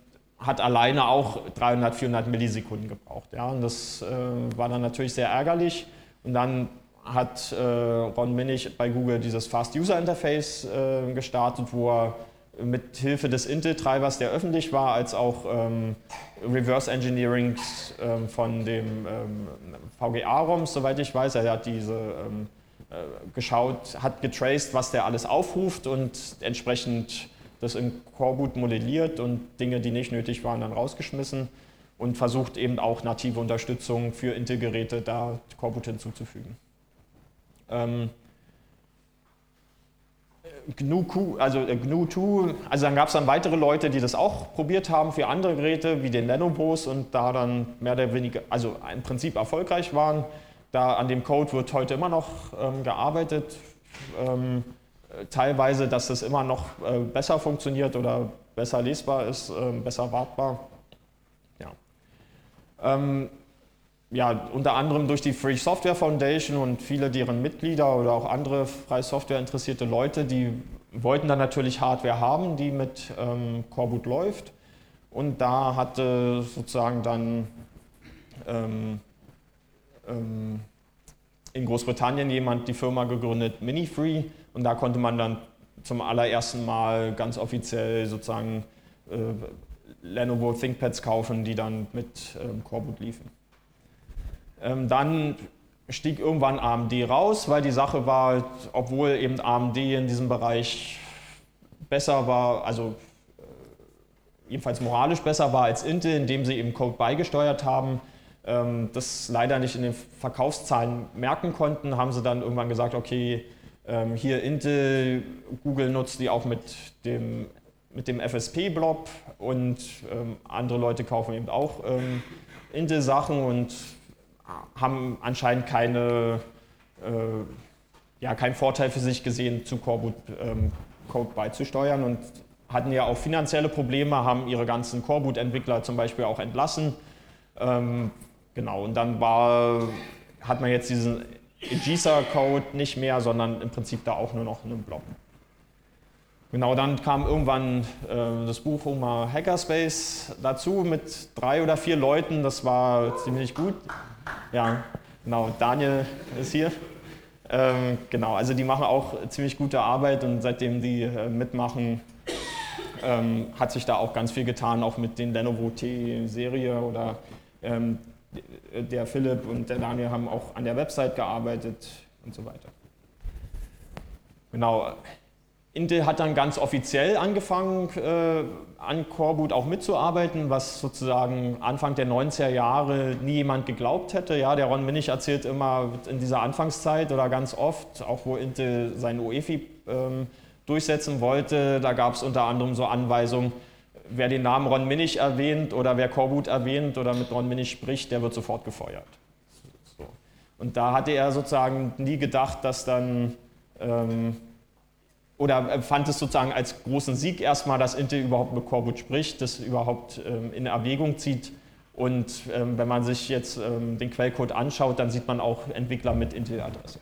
hat alleine auch 300, 400 Millisekunden gebraucht. Ja? Und das war dann natürlich sehr ärgerlich. Und dann hat Ron Minich bei Google dieses Fast User Interface gestartet, wo er mit Hilfe des Intel-Treibers, der öffentlich war, als auch Reverse Engineering von dem VGA-ROMs, soweit ich weiß. Er hat diese geschaut, hat getraced, was der alles aufruft und entsprechend das in Coreboot modelliert und Dinge, die nicht nötig waren, dann rausgeschmissen und versucht eben auch native Unterstützung für Intel-Geräte da Coreboot hinzuzufügen. GNU2, also dann gab es dann weitere Leute, die das auch probiert haben für andere Geräte, wie den Lenobos und da dann mehr oder weniger, also im Prinzip erfolgreich waren. Da an dem Code wird heute immer noch gearbeitet, teilweise, dass es immer noch besser funktioniert oder besser lesbar ist, besser wartbar. Ja. Ja, unter anderem durch die Free Software Foundation und viele deren Mitglieder oder auch andere freie Software interessierte Leute, die wollten dann natürlich Hardware haben, die mit Coreboot läuft. Und da hatte sozusagen dann in Großbritannien jemand die Firma gegründet, Minifree, und da konnte man dann zum allerersten Mal ganz offiziell sozusagen Lenovo ThinkPads kaufen, die dann mit Coreboot liefen. Dann stieg irgendwann AMD raus, weil die Sache war, obwohl eben AMD in diesem Bereich besser war, also jedenfalls moralisch besser war als Intel, indem sie eben Code beigesteuert haben, das leider nicht in den Verkaufszahlen merken konnten, haben sie dann irgendwann gesagt, okay, hier Intel, Google nutzt die auch mit dem FSP-Blob und andere Leute kaufen eben auch Intel-Sachen und haben anscheinend keinen Vorteil für sich gesehen, zu Coreboot Code beizusteuern und hatten ja auch finanzielle Probleme, haben ihre ganzen Coreboot-Entwickler zum Beispiel auch entlassen. Genau, und dann hat man jetzt diesen EGISA-Code nicht mehr, sondern im Prinzip da auch nur noch einen Blob. Genau, dann kam irgendwann das Buch Homer Hackerspace dazu mit 3 oder 4 Leuten, das war ziemlich gut. Ja, genau, Daniel ist hier. Genau, also die machen auch ziemlich gute Arbeit und seitdem die mitmachen, hat sich da auch ganz viel getan, auch mit den Lenovo T-Serie oder der Philipp und der Daniel haben auch an der Website gearbeitet und so weiter. Genau. Intel hat dann ganz offiziell angefangen, an Coreboot auch mitzuarbeiten, was sozusagen Anfang der 90er Jahre nie jemand geglaubt hätte. Ja, der Ron Minich erzählt immer in dieser Anfangszeit oder ganz oft, auch wo Intel seinen UEFI durchsetzen wollte, da gab es unter anderem so Anweisungen, wer den Namen Ron Minich erwähnt oder wer Coreboot erwähnt oder mit Ron Minich spricht, der wird sofort gefeuert. So. Und da hatte er sozusagen nie gedacht, dass dann oder fand es sozusagen als großen Sieg erstmal, dass Intel überhaupt mit Coreboot spricht, das überhaupt in Erwägung zieht. Und wenn man sich jetzt den Quellcode anschaut, dann sieht man auch Entwickler mit Intel-Adresse.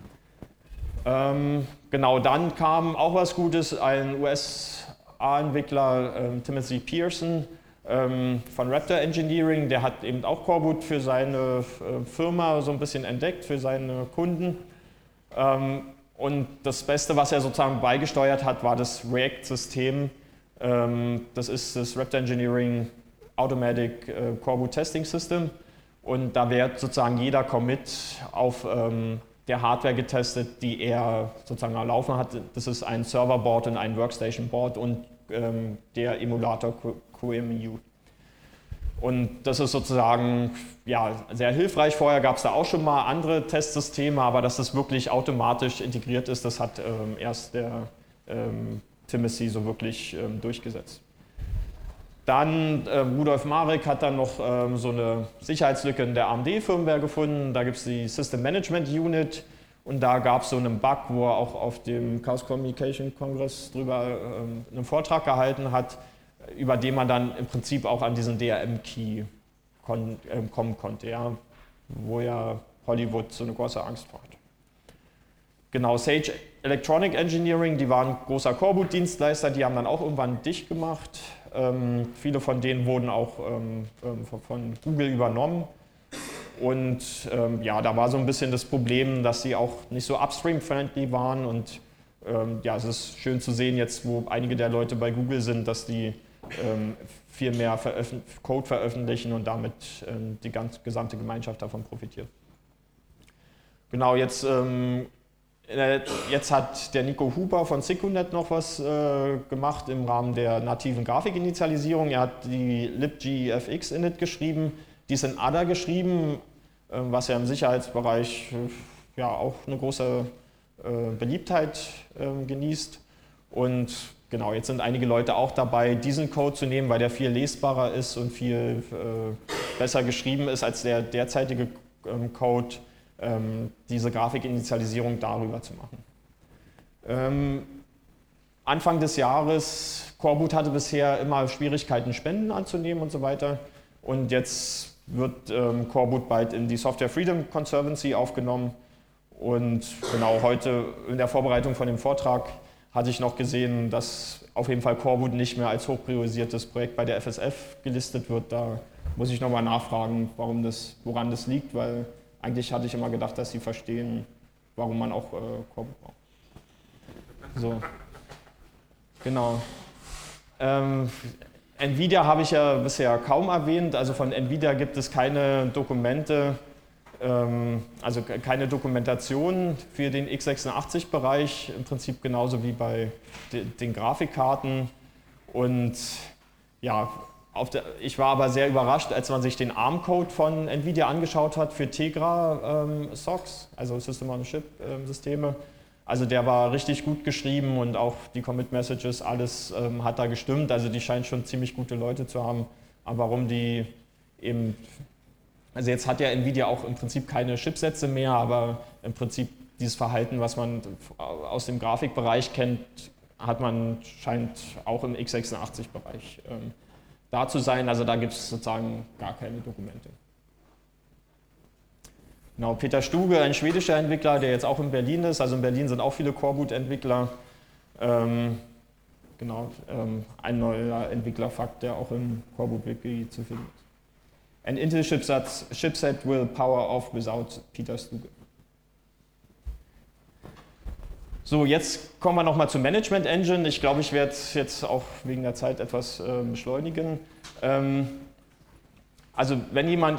Genau, dann kam auch was Gutes, ein USA-Entwickler, Timothy Pearson von Raptor Engineering, der hat eben auch Coreboot für seine Firma so ein bisschen entdeckt, für seine Kunden. Und das Beste, was er sozusagen beigesteuert hat, war das React-System. Das ist das Raptor Engineering Automatic Coreboot Testing System. Und da wird sozusagen jeder Commit auf der Hardware getestet, die er sozusagen laufen hat. Das ist ein Serverboard und ein Workstation-Board und der Emulator QEMU. Und das ist sozusagen ja, sehr hilfreich. Vorher gab es da auch schon mal andere Testsysteme, aber dass das wirklich automatisch integriert ist, das hat erst der Timothy so wirklich durchgesetzt. Dann Rudolf Marek hat dann noch so eine Sicherheitslücke in der AMD-Firmware gefunden. Da gibt es die System Management Unit und da gab es so einen Bug, wo er auch auf dem Chaos Communication Congress drüber einen Vortrag gehalten hat, über den man dann im Prinzip auch an diesen DRM-Key kommen konnte, ja, wo ja Hollywood so eine große Angst vor hat. Genau, Sage Electronic Engineering, die waren ein großer Coreboot-Dienstleister, die haben dann auch irgendwann dicht gemacht. Viele von denen wurden auch von Google übernommen. Und ja, da war so ein bisschen das Problem, dass sie auch nicht so upstream-friendly waren. Und ja, es ist schön zu sehen jetzt, wo einige der Leute bei Google sind, dass die viel mehr Code veröffentlichen und damit die gesamte Gemeinschaft davon profitiert. Genau, jetzt hat der Nico Huber von Secunet noch was gemacht im Rahmen der nativen Grafikinitialisierung. Er hat die libgfx-init geschrieben, die ist in Ada geschrieben, was ja im Sicherheitsbereich ja auch eine große Beliebtheit genießt. Und genau, jetzt sind einige Leute auch dabei, diesen Code zu nehmen, weil der viel lesbarer ist und viel besser geschrieben ist als der derzeitige Code, diese Grafikinitialisierung darüber zu machen. Anfang des Jahres, Coreboot hatte bisher immer Schwierigkeiten, Spenden anzunehmen und so weiter. Und jetzt wird Coreboot bald in die Software Freedom Conservancy aufgenommen. Und genau heute in der Vorbereitung von dem Vortrag hatte ich noch gesehen, dass auf jeden Fall Coreboot nicht mehr als hochpriorisiertes Projekt bei der FSF gelistet wird. Da muss ich nochmal nachfragen, woran das liegt, weil eigentlich hatte ich immer gedacht, dass sie verstehen, warum man auch Coreboot braucht. So, genau. NVIDIA habe ich ja bisher kaum erwähnt. Also von NVIDIA gibt es keine Dokumente, also keine Dokumentation für den x86-Bereich, im Prinzip genauso wie bei den Grafikkarten. Und ja, ich war aber sehr überrascht, als man sich den ARM-Code von NVIDIA angeschaut hat für Tegra SoCs, also System-on-a-Chip-Systeme. Also der war richtig gut geschrieben und auch die Commit-Messages, alles hat da gestimmt. Also die scheinen schon ziemlich gute Leute zu haben. Aber warum die eben, also jetzt hat ja NVIDIA auch im Prinzip keine Chipsätze mehr, aber im Prinzip dieses Verhalten, was man aus dem Grafikbereich kennt, scheint auch im x86-Bereich da zu sein. Also da gibt es sozusagen gar keine Dokumente. Genau, Peter Stuge, ein schwedischer Entwickler, der jetzt auch in Berlin ist. Also in Berlin sind auch viele Coreboot-Entwickler. Genau, ein neuer Entwicklerfakt, der auch im Coreboot-Wiki zu finden ist. An Intel chipset will power off without Peter Stuge. So, jetzt kommen wir nochmal zur Management Engine. Ich glaube, ich werde jetzt auch wegen der Zeit etwas beschleunigen. Also wenn jemand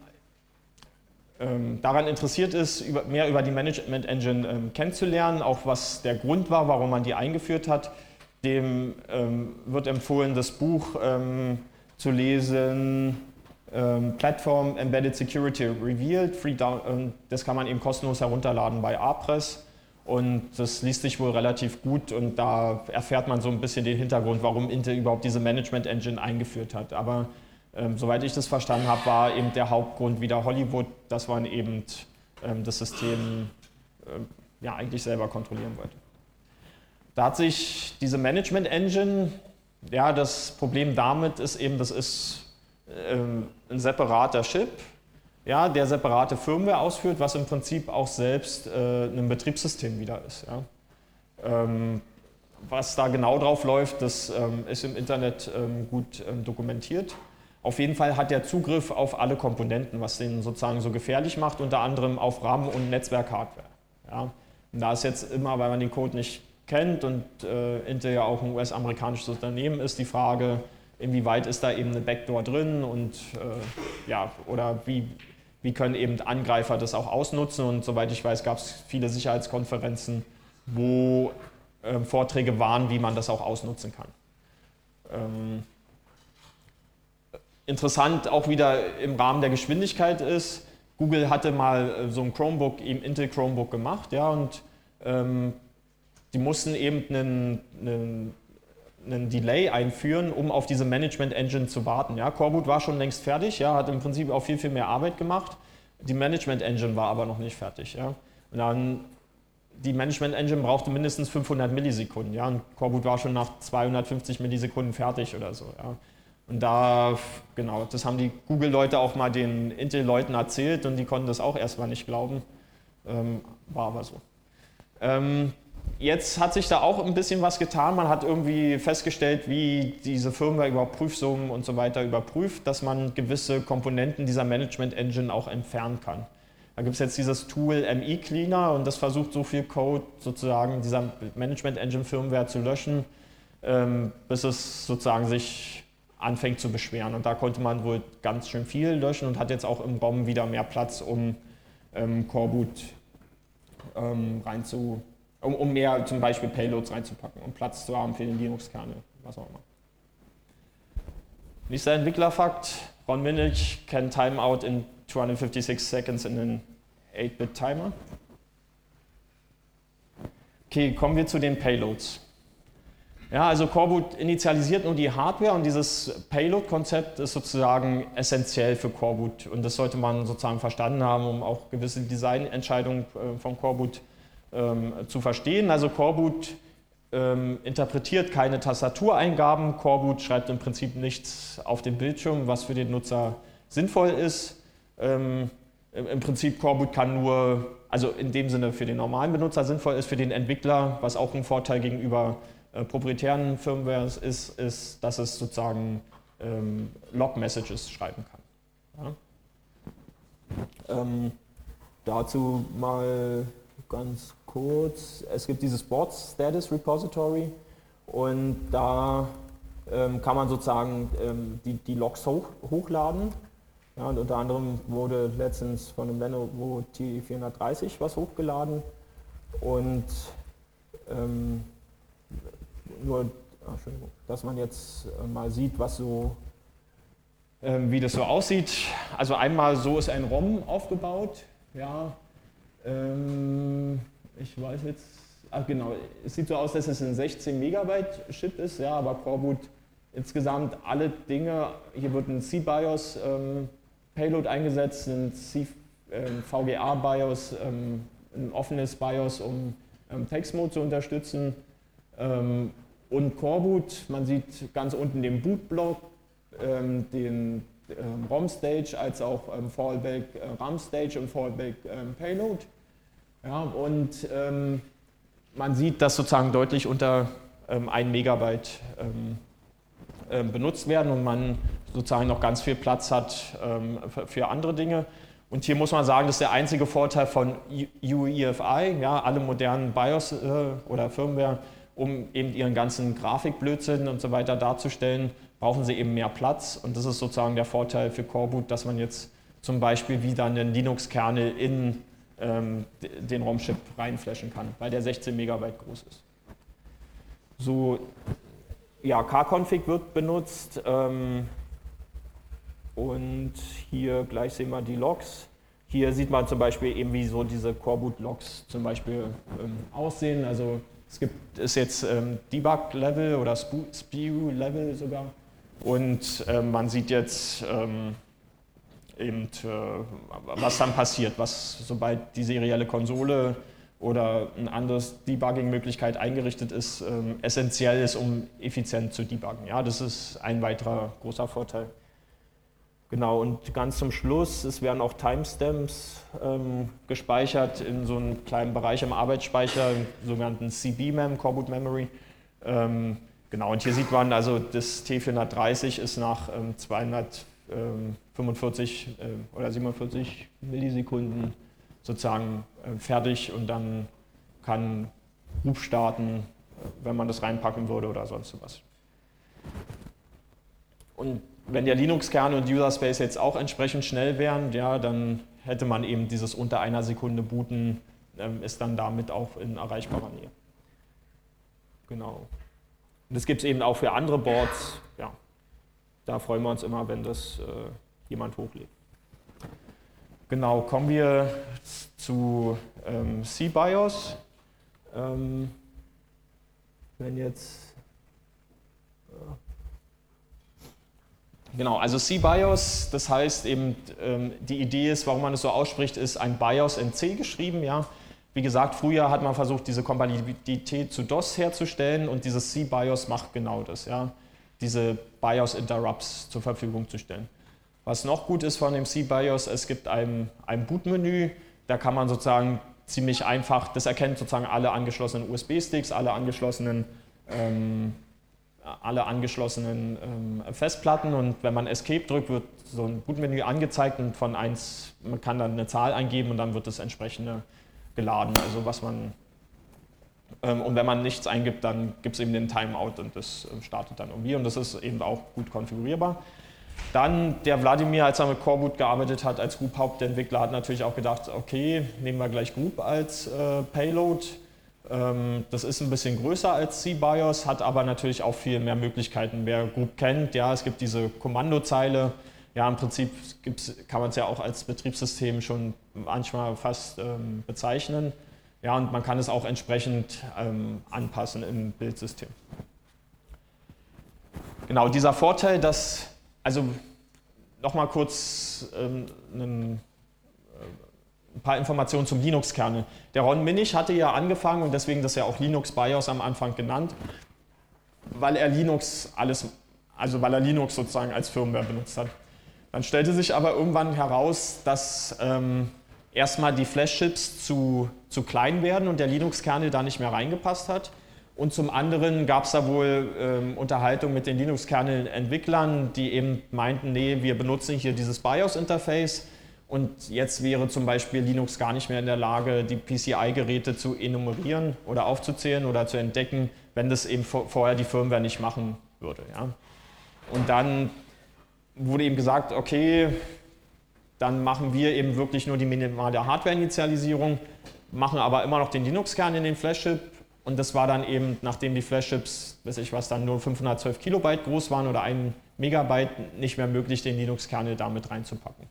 daran interessiert ist, mehr über die Management Engine kennenzulernen, auch was der Grund war, warum man die eingeführt hat, dem wird empfohlen, das Buch zu lesen, Platform Embedded Security Revealed, das kann man eben kostenlos herunterladen bei A-Press und das liest sich wohl relativ gut und da erfährt man so ein bisschen den Hintergrund, warum Intel überhaupt diese Management Engine eingeführt hat. Aber soweit ich das verstanden habe, war eben der Hauptgrund wieder Hollywood, dass man eben das System ja, eigentlich selber kontrollieren wollte. Da hat sich diese Management Engine, ja, das Problem damit ist eben, das ist ein separater Chip, ja, der separate Firmware ausführt, was im Prinzip auch selbst ein Betriebssystem wieder ist. Ja. Was da genau drauf läuft, das ist im Internet gut dokumentiert. Auf jeden Fall hat er Zugriff auf alle Komponenten, was den sozusagen so gefährlich macht, unter anderem auf RAM- und Netzwerk-Hardware. Ja. Und da ist jetzt immer, weil man den Code nicht kennt und Intel ja auch ein US-amerikanisches Unternehmen ist, die Frage, inwieweit ist da eben eine Backdoor drin und ja, oder wie können eben Angreifer das auch ausnutzen. Und soweit ich weiß, gab es viele Sicherheitskonferenzen, wo Vorträge waren, wie man das auch ausnutzen kann. Interessant auch wieder im Rahmen der Geschwindigkeit ist, Google hatte mal so ein Chromebook, eben Intel Chromebook gemacht, ja, und die mussten eben einen Delay einführen, um auf diese Management Engine zu warten. Ja. Coreboot war schon längst fertig, ja, hat im Prinzip auch viel mehr Arbeit gemacht, die Management Engine war aber noch nicht fertig. Ja. Und dann, die Management Engine brauchte mindestens 500 Millisekunden, ja, und Coreboot war schon nach 250 Millisekunden fertig oder so. Ja. Und da, genau, das haben die Google-Leute auch mal den Intel-Leuten erzählt und die konnten das auch erstmal nicht glauben. War aber so. Jetzt hat sich da auch ein bisschen was getan. Man hat irgendwie festgestellt, wie diese Firmware überhaupt Prüfsummen und so weiter überprüft, dass man gewisse Komponenten dieser Management Engine auch entfernen kann. Da gibt es jetzt dieses Tool ME Cleaner und das versucht so viel Code sozusagen dieser Management Engine Firmware zu löschen, bis es sozusagen sich anfängt zu beschweren. Und da konnte man wohl ganz schön viel löschen und hat jetzt auch im ROM wieder mehr Platz, um Coreboot um mehr zum Beispiel Payloads reinzupacken, um Platz zu haben für den Linux-Kernel, was auch immer. Nächster Entwicklerfakt, Ron Minich can timeout in 256 seconds in an 8-bit Timer. Okay, kommen wir zu den Payloads. Ja, also Coreboot initialisiert nur die Hardware und dieses Payload-Konzept ist sozusagen essentiell für Coreboot und das sollte man sozusagen verstanden haben, um auch gewisse Designentscheidungen von Coreboot zu verstehen. Also Coreboot interpretiert keine Tastatureingaben, Coreboot schreibt im Prinzip nichts auf den Bildschirm, was für den Nutzer sinnvoll ist. Im Prinzip Coreboot kann nur, also in dem Sinne für den normalen Benutzer sinnvoll ist, für den Entwickler, was auch ein Vorteil gegenüber proprietären Firmwares ist, dass es sozusagen Log-Messages schreiben kann. Ja? Dazu mal ganz kurz, es gibt dieses Board Status Repository und da kann man sozusagen die Logs hochladen. Ja, und unter anderem wurde letztens von dem Lenovo T430 was hochgeladen und dass man jetzt mal sieht, was so, wie das so aussieht. Also einmal so ist ein ROM aufgebaut. Ja, ich weiß jetzt, genau, es sieht so aus, dass es ein 16 Megabyte Chip ist, ja, aber Coreboot insgesamt alle Dinge, hier wird ein C-BIOS Payload eingesetzt, ein VGA BIOS, ein offenes BIOS, um Text Mode zu unterstützen. Und Coreboot, man sieht ganz unten den Bootblock, den ROM-Stage als auch Fallback RAM-Stage und Fallback Payload. Ja, und man sieht, dass sozusagen deutlich unter 1 Megabyte benutzt werden und man sozusagen noch ganz viel Platz hat für andere Dinge. Und hier muss man sagen, das ist der einzige Vorteil von UEFI, ja, alle modernen BIOS oder Firmware, um eben ihren ganzen Grafikblödsinn und so weiter darzustellen, brauchen sie eben mehr Platz und das ist sozusagen der Vorteil für Coreboot, dass man jetzt zum Beispiel wieder einen Linux-Kernel in den ROM-Chip reinflashen kann, weil der 16 Megabyte groß ist. So, ja, Kconfig wird benutzt und hier gleich sehen wir die Logs. Hier sieht man zum Beispiel eben, wie so diese Coreboot-Logs zum Beispiel aussehen. Also ist jetzt Debug-Level oder SPU-Level sogar und man sieht jetzt eben, was dann passiert, sobald die serielle Konsole oder eine andere Debugging-Möglichkeit eingerichtet ist, essentiell ist, um effizient zu debuggen. Ja, das ist ein weiterer großer Vorteil. Genau, und ganz zum Schluss, es werden auch Timestamps gespeichert in so einem kleinen Bereich im Arbeitsspeicher, im sogenannten CB-Mem, Coreboot Memory. Genau, und hier sieht man, also das T430 ist nach 245 oder 47 Millisekunden sozusagen fertig und dann kann Ruf starten, wenn man das reinpacken würde oder sonst was. Und wenn der Linux-Kernel und User Space jetzt auch entsprechend schnell wären, ja, dann hätte man eben dieses unter einer Sekunde Booten, ist dann damit auch in erreichbarer Nähe. Genau. Und das gibt es eben auch für andere Boards. Ja, da freuen wir uns immer, wenn das jemand hochlädt. Genau, kommen wir zu C-BIOS. Wenn jetzt genau, also C-BIOS, das heißt eben, die Idee ist, warum man es so ausspricht, ist ein BIOS in C geschrieben. Ja. Wie gesagt, früher hat man versucht, diese Kompatibilität zu DOS herzustellen und dieses C-BIOS macht genau das, ja, diese BIOS-Interrupts zur Verfügung zu stellen. Was noch gut ist von dem C-BIOS, es gibt ein Bootmenü, da kann man sozusagen ziemlich einfach, das erkennt sozusagen alle angeschlossenen USB-Sticks, alle angeschlossenen Festplatten, und wenn man Escape drückt, wird so ein Bootmenü angezeigt und von 1, man kann dann eine Zahl eingeben und dann wird das entsprechende geladen. Also was man, und wenn man nichts eingibt, dann gibt es eben den Timeout und das startet dann irgendwie, und das ist eben auch gut konfigurierbar. Dann der Wladimir, als er mit Coreboot gearbeitet hat, als Group-Hauptentwickler, hat natürlich auch gedacht, okay, nehmen wir gleich Group als Payload. Das ist ein bisschen größer als CBIOS, hat aber natürlich auch viel mehr Möglichkeiten. Wer Group kennt, ja, es gibt diese Kommandozeile. Ja, im Prinzip kann man es ja auch als Betriebssystem schon manchmal fast bezeichnen. Ja, und man kann es auch entsprechend anpassen im Bildsystem. Genau, dieser Vorteil, dass, also nochmal kurz ein paar Informationen zum Linux-Kernel. Der Ron Minich hatte ja angefangen, und deswegen das ja auch Linux BIOS am Anfang genannt, weil er Linux sozusagen als Firmware benutzt hat. Dann stellte sich aber irgendwann heraus, dass erstmal die Flash-Chips zu klein werden und der Linux-Kernel da nicht mehr reingepasst hat. Und zum anderen gab es da wohl Unterhaltung mit den Linux-Kernel-Entwicklern, die eben meinten, nee, wir benutzen hier dieses BIOS-Interface. Und jetzt wäre zum Beispiel Linux gar nicht mehr in der Lage, die PCI-Geräte zu enumerieren oder aufzuzählen oder zu entdecken, wenn das eben vorher die Firmware nicht machen würde. Ja. Und dann wurde eben gesagt, okay, dann machen wir eben wirklich nur die minimale Hardware-Initialisierung, machen aber immer noch den Linux-Kern in den Flash-Chip. Und das war dann eben, nachdem die Flash-Chips, weiß ich was, dann nur 512 Kilobyte groß waren oder 1 Megabyte, nicht mehr möglich, den Linux-Kernel da mit reinzupacken.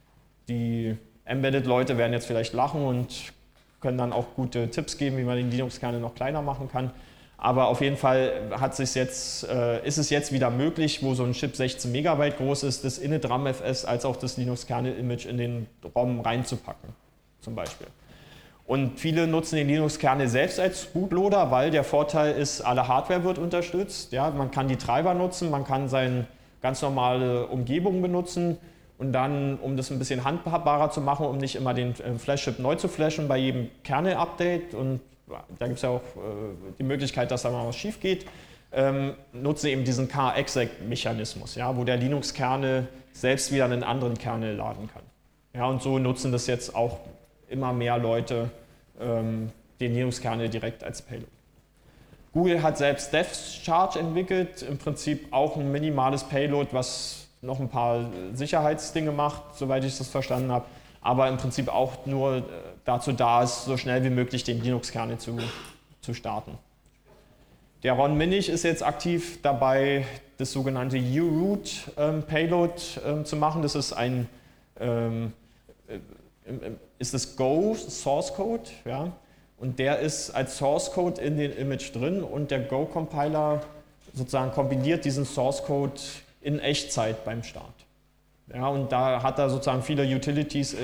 Die Embedded-Leute werden jetzt vielleicht lachen und können dann auch gute Tipps geben, wie man den Linux-Kernel noch kleiner machen kann. Aber auf jeden Fall ist es jetzt wieder möglich, wo so ein Chip 16 Megabyte groß ist, das init-RAM-FS als auch das Linux-Kernel-Image in den ROM reinzupacken, zum Beispiel. Und viele nutzen den Linux-Kernel selbst als Bootloader, weil der Vorteil ist, alle Hardware wird unterstützt. Ja, man kann die Treiber nutzen, man kann seine ganz normale Umgebung benutzen. Und dann, um das ein bisschen handhabbarer zu machen, um nicht immer den Flash-Chip neu zu flashen bei jedem Kernel-Update, und da gibt es ja auch die Möglichkeit, dass da mal was schief geht, nutzen eben diesen K-Exec-Mechanismus, ja, wo der Linux-Kernel selbst wieder einen anderen Kernel laden kann. Ja, und so nutzen das jetzt auch immer mehr Leute, den Linux-Kernel direkt als Payload. Google hat selbst DevCharge entwickelt, im Prinzip auch ein minimales Payload, was noch ein paar Sicherheitsdinge macht, soweit ich das verstanden habe, aber im Prinzip auch nur dazu da ist, so schnell wie möglich den Linux-Kernel zu starten. Der Ron Minich ist jetzt aktiv dabei, das sogenannte uroot-Payload zu machen. Das ist das Go Source Code, ja? Und der ist als Source Code in den Image drin, und der Go-Compiler sozusagen kombiniert diesen Source Code in Echtzeit beim Start. Ja, und da hat er sozusagen viele Utilities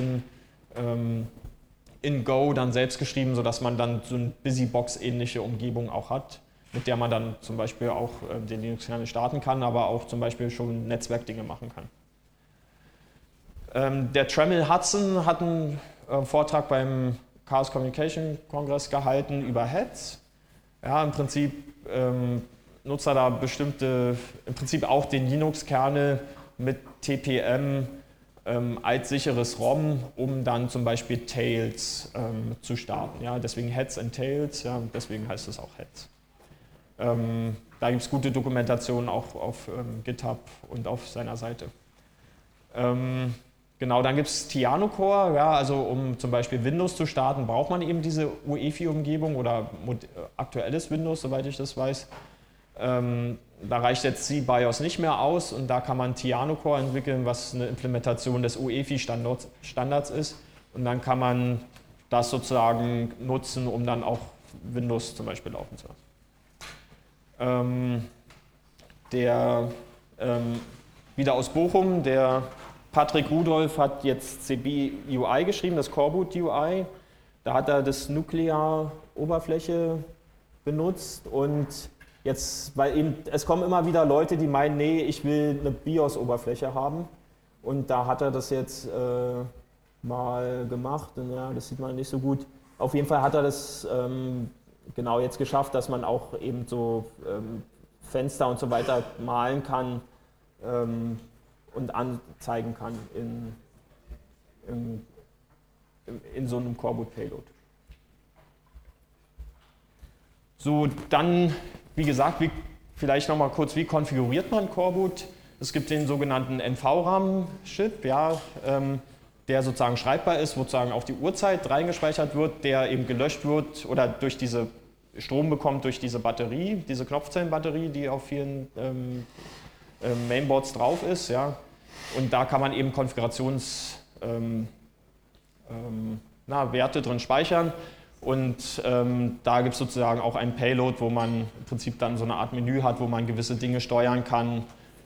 in Go dann selbst geschrieben, sodass man dann so eine Busybox-ähnliche Umgebung auch hat, mit der man dann zum Beispiel auch den Linux-Kernel starten kann, aber auch zum Beispiel schon Netzwerkdinge machen kann. Der Tremel Hudson hat einen Vortrag beim Chaos Communication Kongress gehalten über Heads. Ja, im Prinzip nutzt er da im Prinzip auch den Linux-Kernel mit TPM als sicheres ROM, um dann zum Beispiel Tails zu starten. Ja, deswegen Heads and Tails, ja, deswegen heißt es auch Heads. Da gibt es gute Dokumentation auch auf GitHub und auf seiner Seite. Genau, dann gibt es Tianocore, ja, also um zum Beispiel Windows zu starten, braucht man eben diese UEFI-Umgebung oder aktuelles Windows, soweit ich das weiß. Da reicht jetzt CBIOS nicht mehr aus, und da kann man Tianocore entwickeln, was eine Implementation des UEFI-Standards ist, und dann kann man das sozusagen nutzen, um dann auch Windows zum Beispiel laufen zu lassen. Wieder aus Bochum, der Patrick Rudolph hat jetzt CB UI geschrieben, das Coreboot UI. Da hat er das Nuclear-Oberfläche benutzt, und jetzt, weil eben, es kommen immer wieder Leute, die meinen, nee, ich will eine BIOS-Oberfläche haben, und da hat er das jetzt mal gemacht, und ja, das sieht man nicht so gut. Auf jeden Fall hat er das genau jetzt geschafft, dass man auch eben so Fenster und so weiter malen kann und anzeigen kann in so einem Coreboot-Payload. So, dann, wie gesagt, vielleicht nochmal kurz, wie konfiguriert man Coreboot? Es gibt den sogenannten NV-RAM-Chip, ja, der sozusagen schreibbar ist, wo sozusagen auch die Uhrzeit reingespeichert wird, der eben gelöscht wird oder durch diese Strom bekommt durch diese Batterie, diese Knopfzellenbatterie, die auf vielen Mainboards drauf ist. Ja. Und da kann man eben Werte drin speichern. Und da gibt es sozusagen auch ein Payload, wo man im Prinzip dann so eine Art Menü hat, wo man gewisse Dinge steuern kann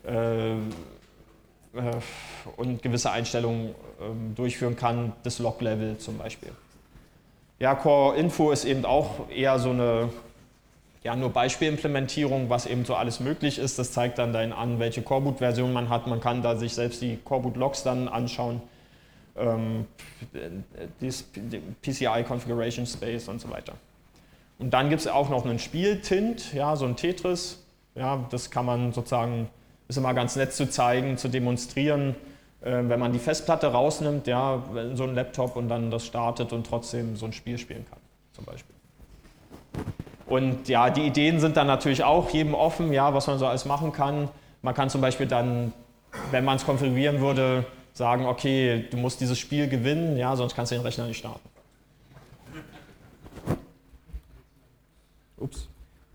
und gewisse Einstellungen durchführen kann, das Log-Level zum Beispiel. Ja, Core Info ist eben auch eher so eine nur Beispielimplementierung, was eben so alles möglich ist. Das zeigt dann an, welche Coreboot-Version man hat. Man kann da sich selbst die Coreboot-Logs dann anschauen, PCI Configuration Space und so weiter. Und dann gibt es auch noch einen Spiel-Tint, ja, so ein Tetris. Ja, das kann man sozusagen, ist immer ganz nett zu zeigen, zu demonstrieren, wenn man die Festplatte rausnimmt, ja, so ein Laptop und dann das startet und trotzdem so ein Spiel spielen kann, zum Beispiel. Und ja, die Ideen sind dann natürlich auch jedem offen, ja, was man so alles machen kann. Man kann zum Beispiel dann, wenn man es konfigurieren würde, sagen, okay, du musst dieses Spiel gewinnen, ja, sonst kannst du den Rechner nicht starten. Ups.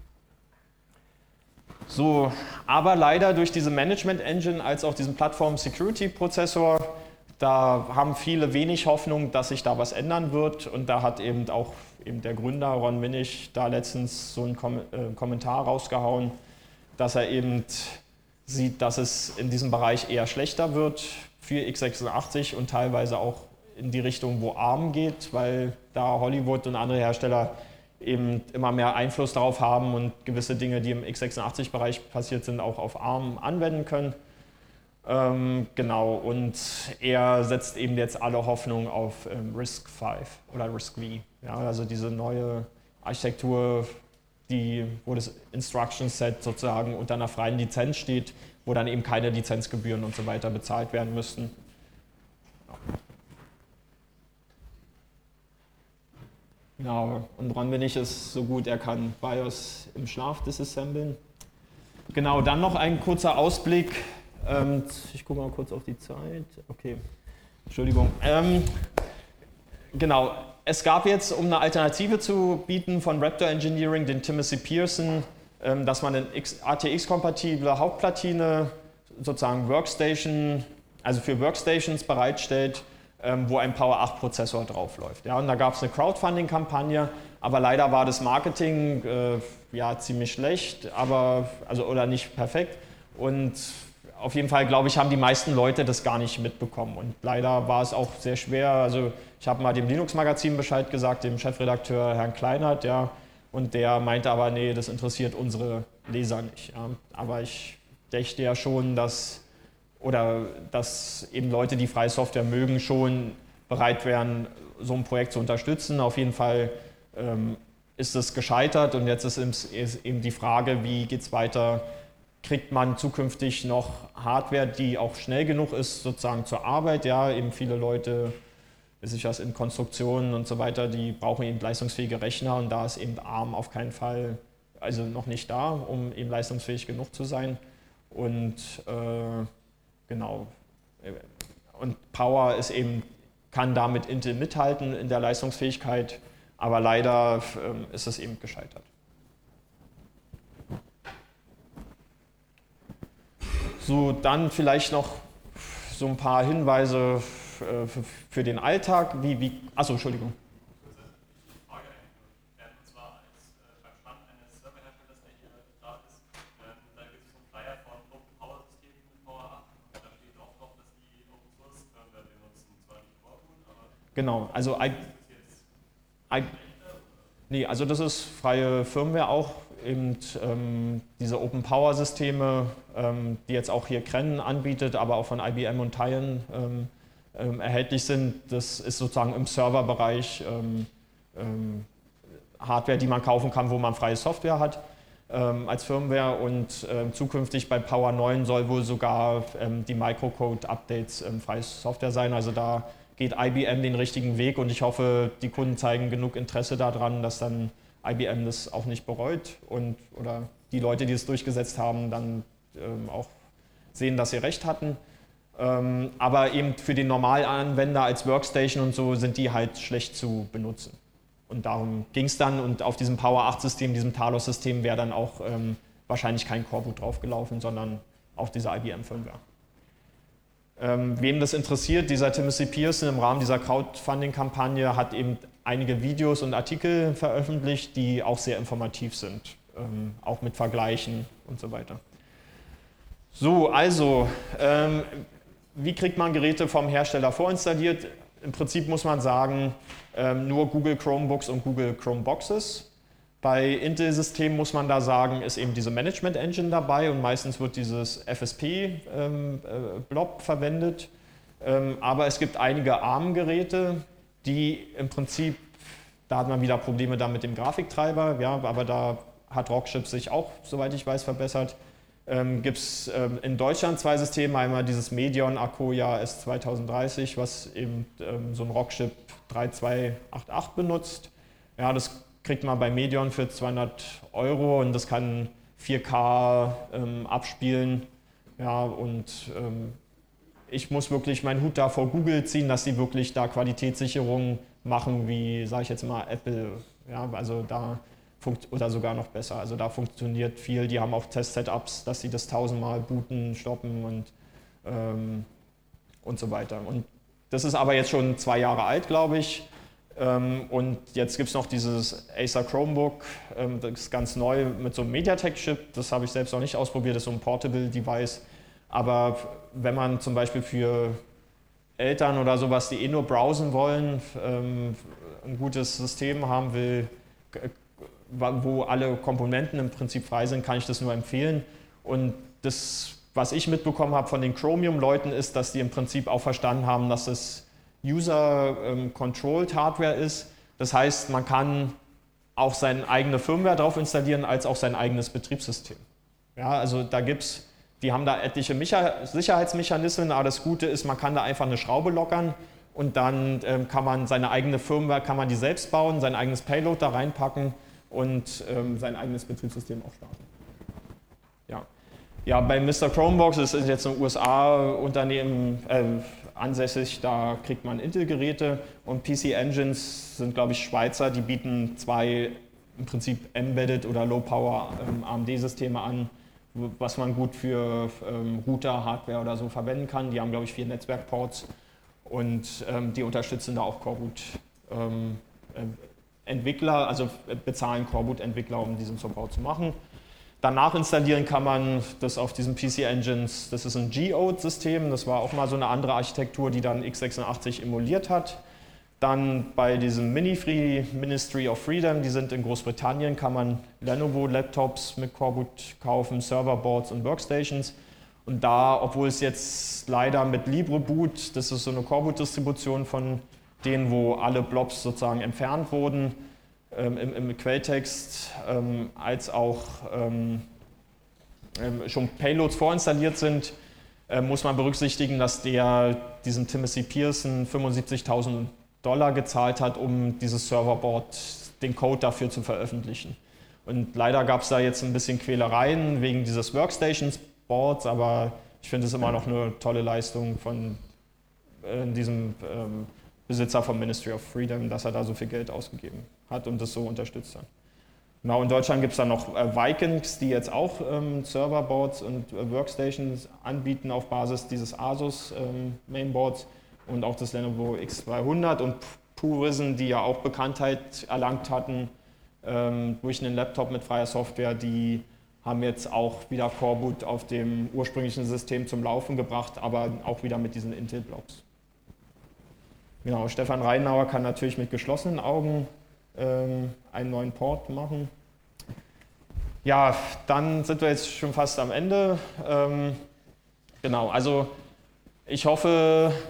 So, aber leider durch diese Management Engine als auch diesen Plattform Security Prozessor, da haben viele wenig Hoffnung, dass sich da was ändern wird. Und da hat eben auch der Gründer Ron Winnig da letztens so einen Kommentar rausgehauen, dass er eben sieht, dass es in diesem Bereich eher schlechter wird für x86 und teilweise auch in die Richtung, wo ARM geht, weil da Hollywood und andere Hersteller eben immer mehr Einfluss darauf haben und gewisse Dinge, die im x86-Bereich passiert sind, auch auf ARM anwenden können. Genau, und er setzt eben jetzt alle Hoffnung auf RISC-V oder RISC-V. Ja, also diese neue Architektur, wo das Instruction Set sozusagen unter einer freien Lizenz steht, wo dann eben keine Lizenzgebühren und so weiter bezahlt werden müssten. Genau, und Ron Winnig ist so gut, er kann BIOS im Schlaf disassemblen. Genau, dann noch ein kurzer Ausblick. Ich gucke mal kurz auf die Zeit. Okay, Entschuldigung. Genau, es gab jetzt, um eine Alternative zu bieten von Raptor Engineering, den Timothy Pearson, dass man eine ATX-kompatible Hauptplatine, sozusagen Workstation, also für Workstations bereitstellt, wo ein Power 8 Prozessor draufläuft. Ja, und da gab es eine Crowdfunding-Kampagne, aber leider war das Marketing ziemlich schlecht, oder nicht perfekt. Und auf jeden Fall, glaube ich, haben die meisten Leute das gar nicht mitbekommen. Und leider war es auch sehr schwer. Also ich habe mal dem Linux-Magazin Bescheid gesagt, dem Chefredakteur Herrn Kleinert, ja, und der meinte aber, nee, das interessiert unsere Leser nicht. Ja. Aber ich dächte ja schon, dass eben Leute, die freie Software mögen, schon bereit wären, so ein Projekt zu unterstützen. Auf jeden Fall ist es gescheitert und jetzt ist eben die Frage, wie geht es weiter? Kriegt man zukünftig noch Hardware, die auch schnell genug ist, sozusagen zur Arbeit? Ja, eben viele Leute, weiß ich was, in Konstruktionen und so weiter, die brauchen eben leistungsfähige Rechner und da ist eben ARM auf keinen Fall, also noch nicht da, um eben leistungsfähig genug zu sein. Und genau. Und Power ist eben, kann damit Intel mithalten in der Leistungsfähigkeit, aber leider ist es eben gescheitert. So, dann vielleicht noch so ein paar Hinweise für den Alltag. Achso, Entschuldigung. Frage und zwar beim Stand eines Serverherstellers, der hier da ist, da gibt es so einen Flyer von Open Power Systemen mit Power 8 und da steht auch drauf, dass die Open Source Firmware benutzen, zwar nicht Coreboot, aber genau, also also das ist freie Firmware auch, eben diese Open Power Systeme, die jetzt auch hier Cren anbietet, aber auch von IBM und Tyan erhältlich sind. Das ist sozusagen im Serverbereich Hardware, die man kaufen kann, wo man freie Software hat als Firmware, und zukünftig bei Power 9 soll wohl sogar die Microcode-Updates freie Software sein. Also da geht IBM den richtigen Weg, und ich hoffe, die Kunden zeigen genug Interesse daran, dass dann IBM das auch nicht bereut oder die Leute, die es durchgesetzt haben, dann auch sehen, dass sie recht hatten. Aber eben für den Normalanwender als Workstation und so sind die halt schlecht zu benutzen. Und darum ging es dann, und auf diesem Power 8-System, diesem Talos-System, wäre dann auch wahrscheinlich kein Coreboot draufgelaufen, sondern auch diese IBM-Firmware. Wem das interessiert, dieser Timothy Pearson im Rahmen dieser Crowdfunding-Kampagne hat eben einige Videos und Artikel veröffentlicht, die auch sehr informativ sind, auch mit Vergleichen und so weiter. So, also, wie kriegt man Geräte vom Hersteller vorinstalliert? Im Prinzip muss man sagen, nur Google Chromebooks und Google Chromeboxes. Bei Intel-Systemen muss man da sagen, ist eben diese Management Engine dabei, und meistens wird dieses FSP-Blob verwendet. Aber es gibt einige ARM-Geräte, die im Prinzip, da hat man wieder Probleme da mit dem Grafiktreiber, ja, aber da hat Rockchip sich auch, soweit ich weiß, verbessert. Gibt es in Deutschland zwei Systeme, einmal dieses Medion Akoya S2030, was eben so ein Rockchip 3288 benutzt. Ja, das kriegt man bei Medion für 200 € und das kann 4K abspielen. Ja, und ich muss wirklich meinen Hut da vor Google ziehen, dass die wirklich da Qualitätssicherungen machen, wie, sage ich jetzt mal, Apple. Ja, also da oder sogar noch besser. Also da funktioniert viel. Die haben auch Test-Setups, dass sie das 1000-mal booten, stoppen und so weiter. Und das ist aber jetzt schon 2 Jahre alt, glaube ich. Und jetzt gibt es noch dieses Acer Chromebook, das ist ganz neu mit so einem MediaTek-Chip. Das habe ich selbst noch nicht ausprobiert, das ist so ein Portable-Device. Aber wenn man zum Beispiel für Eltern oder sowas, die nur browsen wollen, ein gutes System haben will, wo alle Komponenten im Prinzip frei sind, kann ich das nur empfehlen. Und das, was ich mitbekommen habe von den Chromium-Leuten, ist, dass die im Prinzip auch verstanden haben, dass es User-Controlled Hardware ist. Das heißt, man kann auch seine eigene Firmware drauf installieren, als auch sein eigenes Betriebssystem. Ja, also da gibt's, die haben da etliche Sicherheitsmechanismen, aber das Gute ist, man kann da einfach eine Schraube lockern und dann kann man seine eigene Firmware, kann man die selbst bauen, sein eigenes Payload da reinpacken und sein eigenes Betriebssystem auch starten. Ja, ja, bei Mr. Chromebox, das ist jetzt ein USA-Unternehmen ansässig, da kriegt man Intel-Geräte, und PC Engines sind, glaube ich, Schweizer, die bieten 2 im Prinzip Embedded oder Low-Power AMD-Systeme an, was man gut für Router, Hardware oder so verwenden kann. Die haben, glaube ich, 4 Netzwerkports, und die unterstützen da auch Coreboot-Entwickler, also bezahlen Coreboot-Entwickler, um diesen Support zu machen. Danach installieren kann man das auf diesen PC Engines, das ist ein Geode-System, das war auch mal so eine andere Architektur, die dann x86 emuliert hat. Dann bei diesem Ministry of Freedom, die sind in Großbritannien, kann man Lenovo-Laptops mit Coreboot kaufen, Serverboards und Workstations. Und da, obwohl es jetzt leider mit LibreBoot, das ist so eine Coreboot-Distribution von denen, wo alle Blobs sozusagen entfernt wurden, im Quelltext, als auch schon Payloads vorinstalliert sind, muss man berücksichtigen, dass der diesem Timothy Pearson $75.000 gezahlt hat, um dieses Serverboard, den Code dafür zu veröffentlichen. Und leider gab es da jetzt ein bisschen Quälereien wegen dieses Workstations-Boards, aber ich finde es immer noch eine tolle Leistung von diesem Besitzer vom Ministry of Freedom, dass er da so viel Geld ausgegeben hat und das so unterstützt hat. Genau, in Deutschland gibt es dann noch Vikings, die jetzt auch Serverboards und Workstations anbieten auf Basis dieses Asus Mainboards, und auch das Lenovo X200 und Purism, die ja auch Bekanntheit erlangt hatten durch einen Laptop mit freier Software, die haben jetzt auch wieder Coreboot auf dem ursprünglichen System zum Laufen gebracht, aber auch wieder mit diesen Intel-Blocks. Genau, Stefan Reinauer kann natürlich mit geschlossenen Augen einen neuen Port machen. Ja, dann sind wir jetzt schon fast am Ende. Genau, also ich hoffe,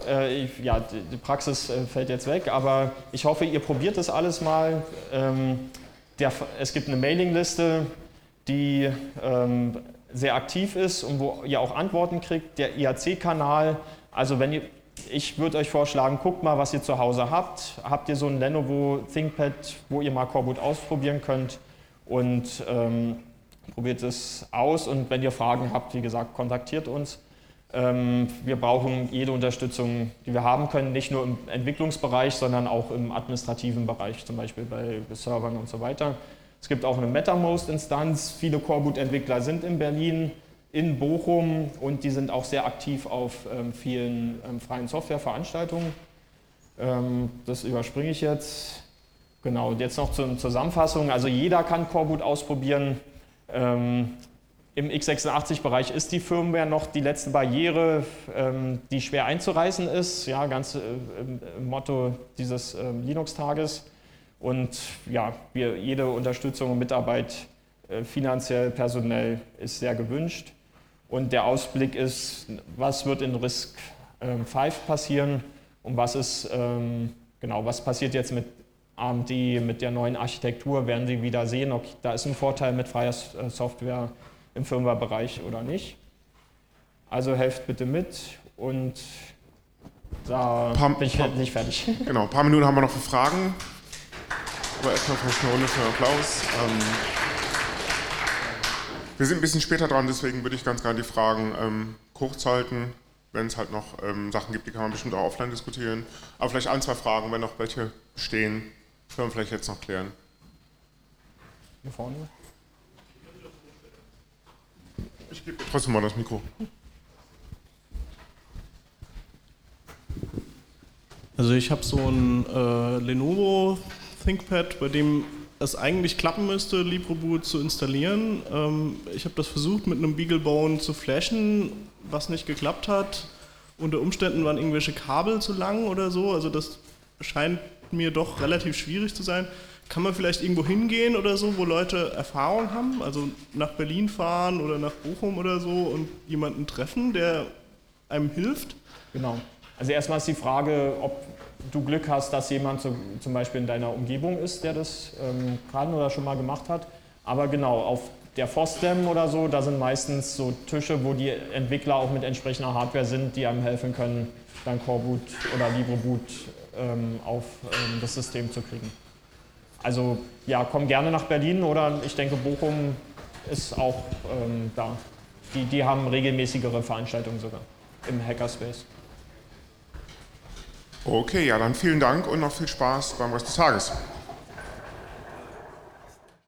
ja, die Praxis fällt jetzt weg, aber ich hoffe, ihr probiert das alles mal. Es gibt eine Mailingliste, die sehr aktiv ist und wo ihr auch Antworten kriegt. Der IAC-Kanal, also ich würde euch vorschlagen, guckt mal, was ihr zu Hause habt. Habt ihr so ein Lenovo ThinkPad, wo ihr mal Coreboot ausprobieren könnt und probiert es aus. Und wenn ihr Fragen habt, wie gesagt, kontaktiert uns. Wir brauchen jede Unterstützung, die wir haben können, nicht nur im Entwicklungsbereich, sondern auch im administrativen Bereich, zum Beispiel bei Servern und so weiter. Es gibt auch eine MetaMost-Instanz. Viele Coreboot-Entwickler sind in Berlin, in Bochum und die sind auch sehr aktiv auf vielen freien Softwareveranstaltungen. Das überspringe ich jetzt. Genau, und jetzt noch zur Zusammenfassung. Also jeder kann Coreboot ausprobieren. Im x86-Bereich ist die Firmware noch die letzte Barriere, die schwer einzureißen ist, ja, ganz im Motto dieses Linux-Tages. Und ja, jede Unterstützung und Mitarbeit, finanziell, personell, ist sehr gewünscht. Und der Ausblick ist, was wird in RISC V passieren und was passiert jetzt mit AMD, mit der neuen Architektur, werden Sie wieder sehen, ob da ist ein Vorteil mit freier Software im Firmware-Bereich oder nicht. Also helft bitte mit und da bin ich nicht fertig. Genau, ein paar Minuten haben wir noch für Fragen. Aber erstmal vielleicht eine Runde für Applaus. Wir sind ein bisschen später dran, deswegen würde ich ganz gerne die Fragen kurz halten. Wenn es halt noch Sachen gibt, die kann man bestimmt auch offline diskutieren. Aber vielleicht ein, zwei Fragen, wenn noch welche stehen, können wir vielleicht jetzt noch klären. Hier vorne. Ich gebe trotzdem mal das Mikro. Also ich habe so ein Lenovo ThinkPad, bei dem es eigentlich klappen müsste, LibreBoot zu installieren. Ich habe das versucht mit einem BeagleBone zu flashen, was nicht geklappt hat. Unter Umständen waren irgendwelche Kabel zu lang oder so, also das scheint mir doch relativ schwierig zu sein. Kann man vielleicht irgendwo hingehen oder so, wo Leute Erfahrung haben, also nach Berlin fahren oder nach Bochum oder so und jemanden treffen, der einem hilft? Genau. Also erstmal ist die Frage, ob du Glück hast, dass jemand zum Beispiel in deiner Umgebung ist, der das kann oder schon mal gemacht hat. Aber genau, auf der FOSDEM oder so, da sind meistens so Tische, wo die Entwickler auch mit entsprechender Hardware sind, die einem helfen können, dann Coreboot oder LibreBoot auf das System zu kriegen. Also ja, komm gerne nach Berlin oder ich denke, Bochum ist auch da. Die haben regelmäßigere Veranstaltungen sogar im Hackerspace. Okay, ja, dann vielen Dank und noch viel Spaß beim Rest des Tages.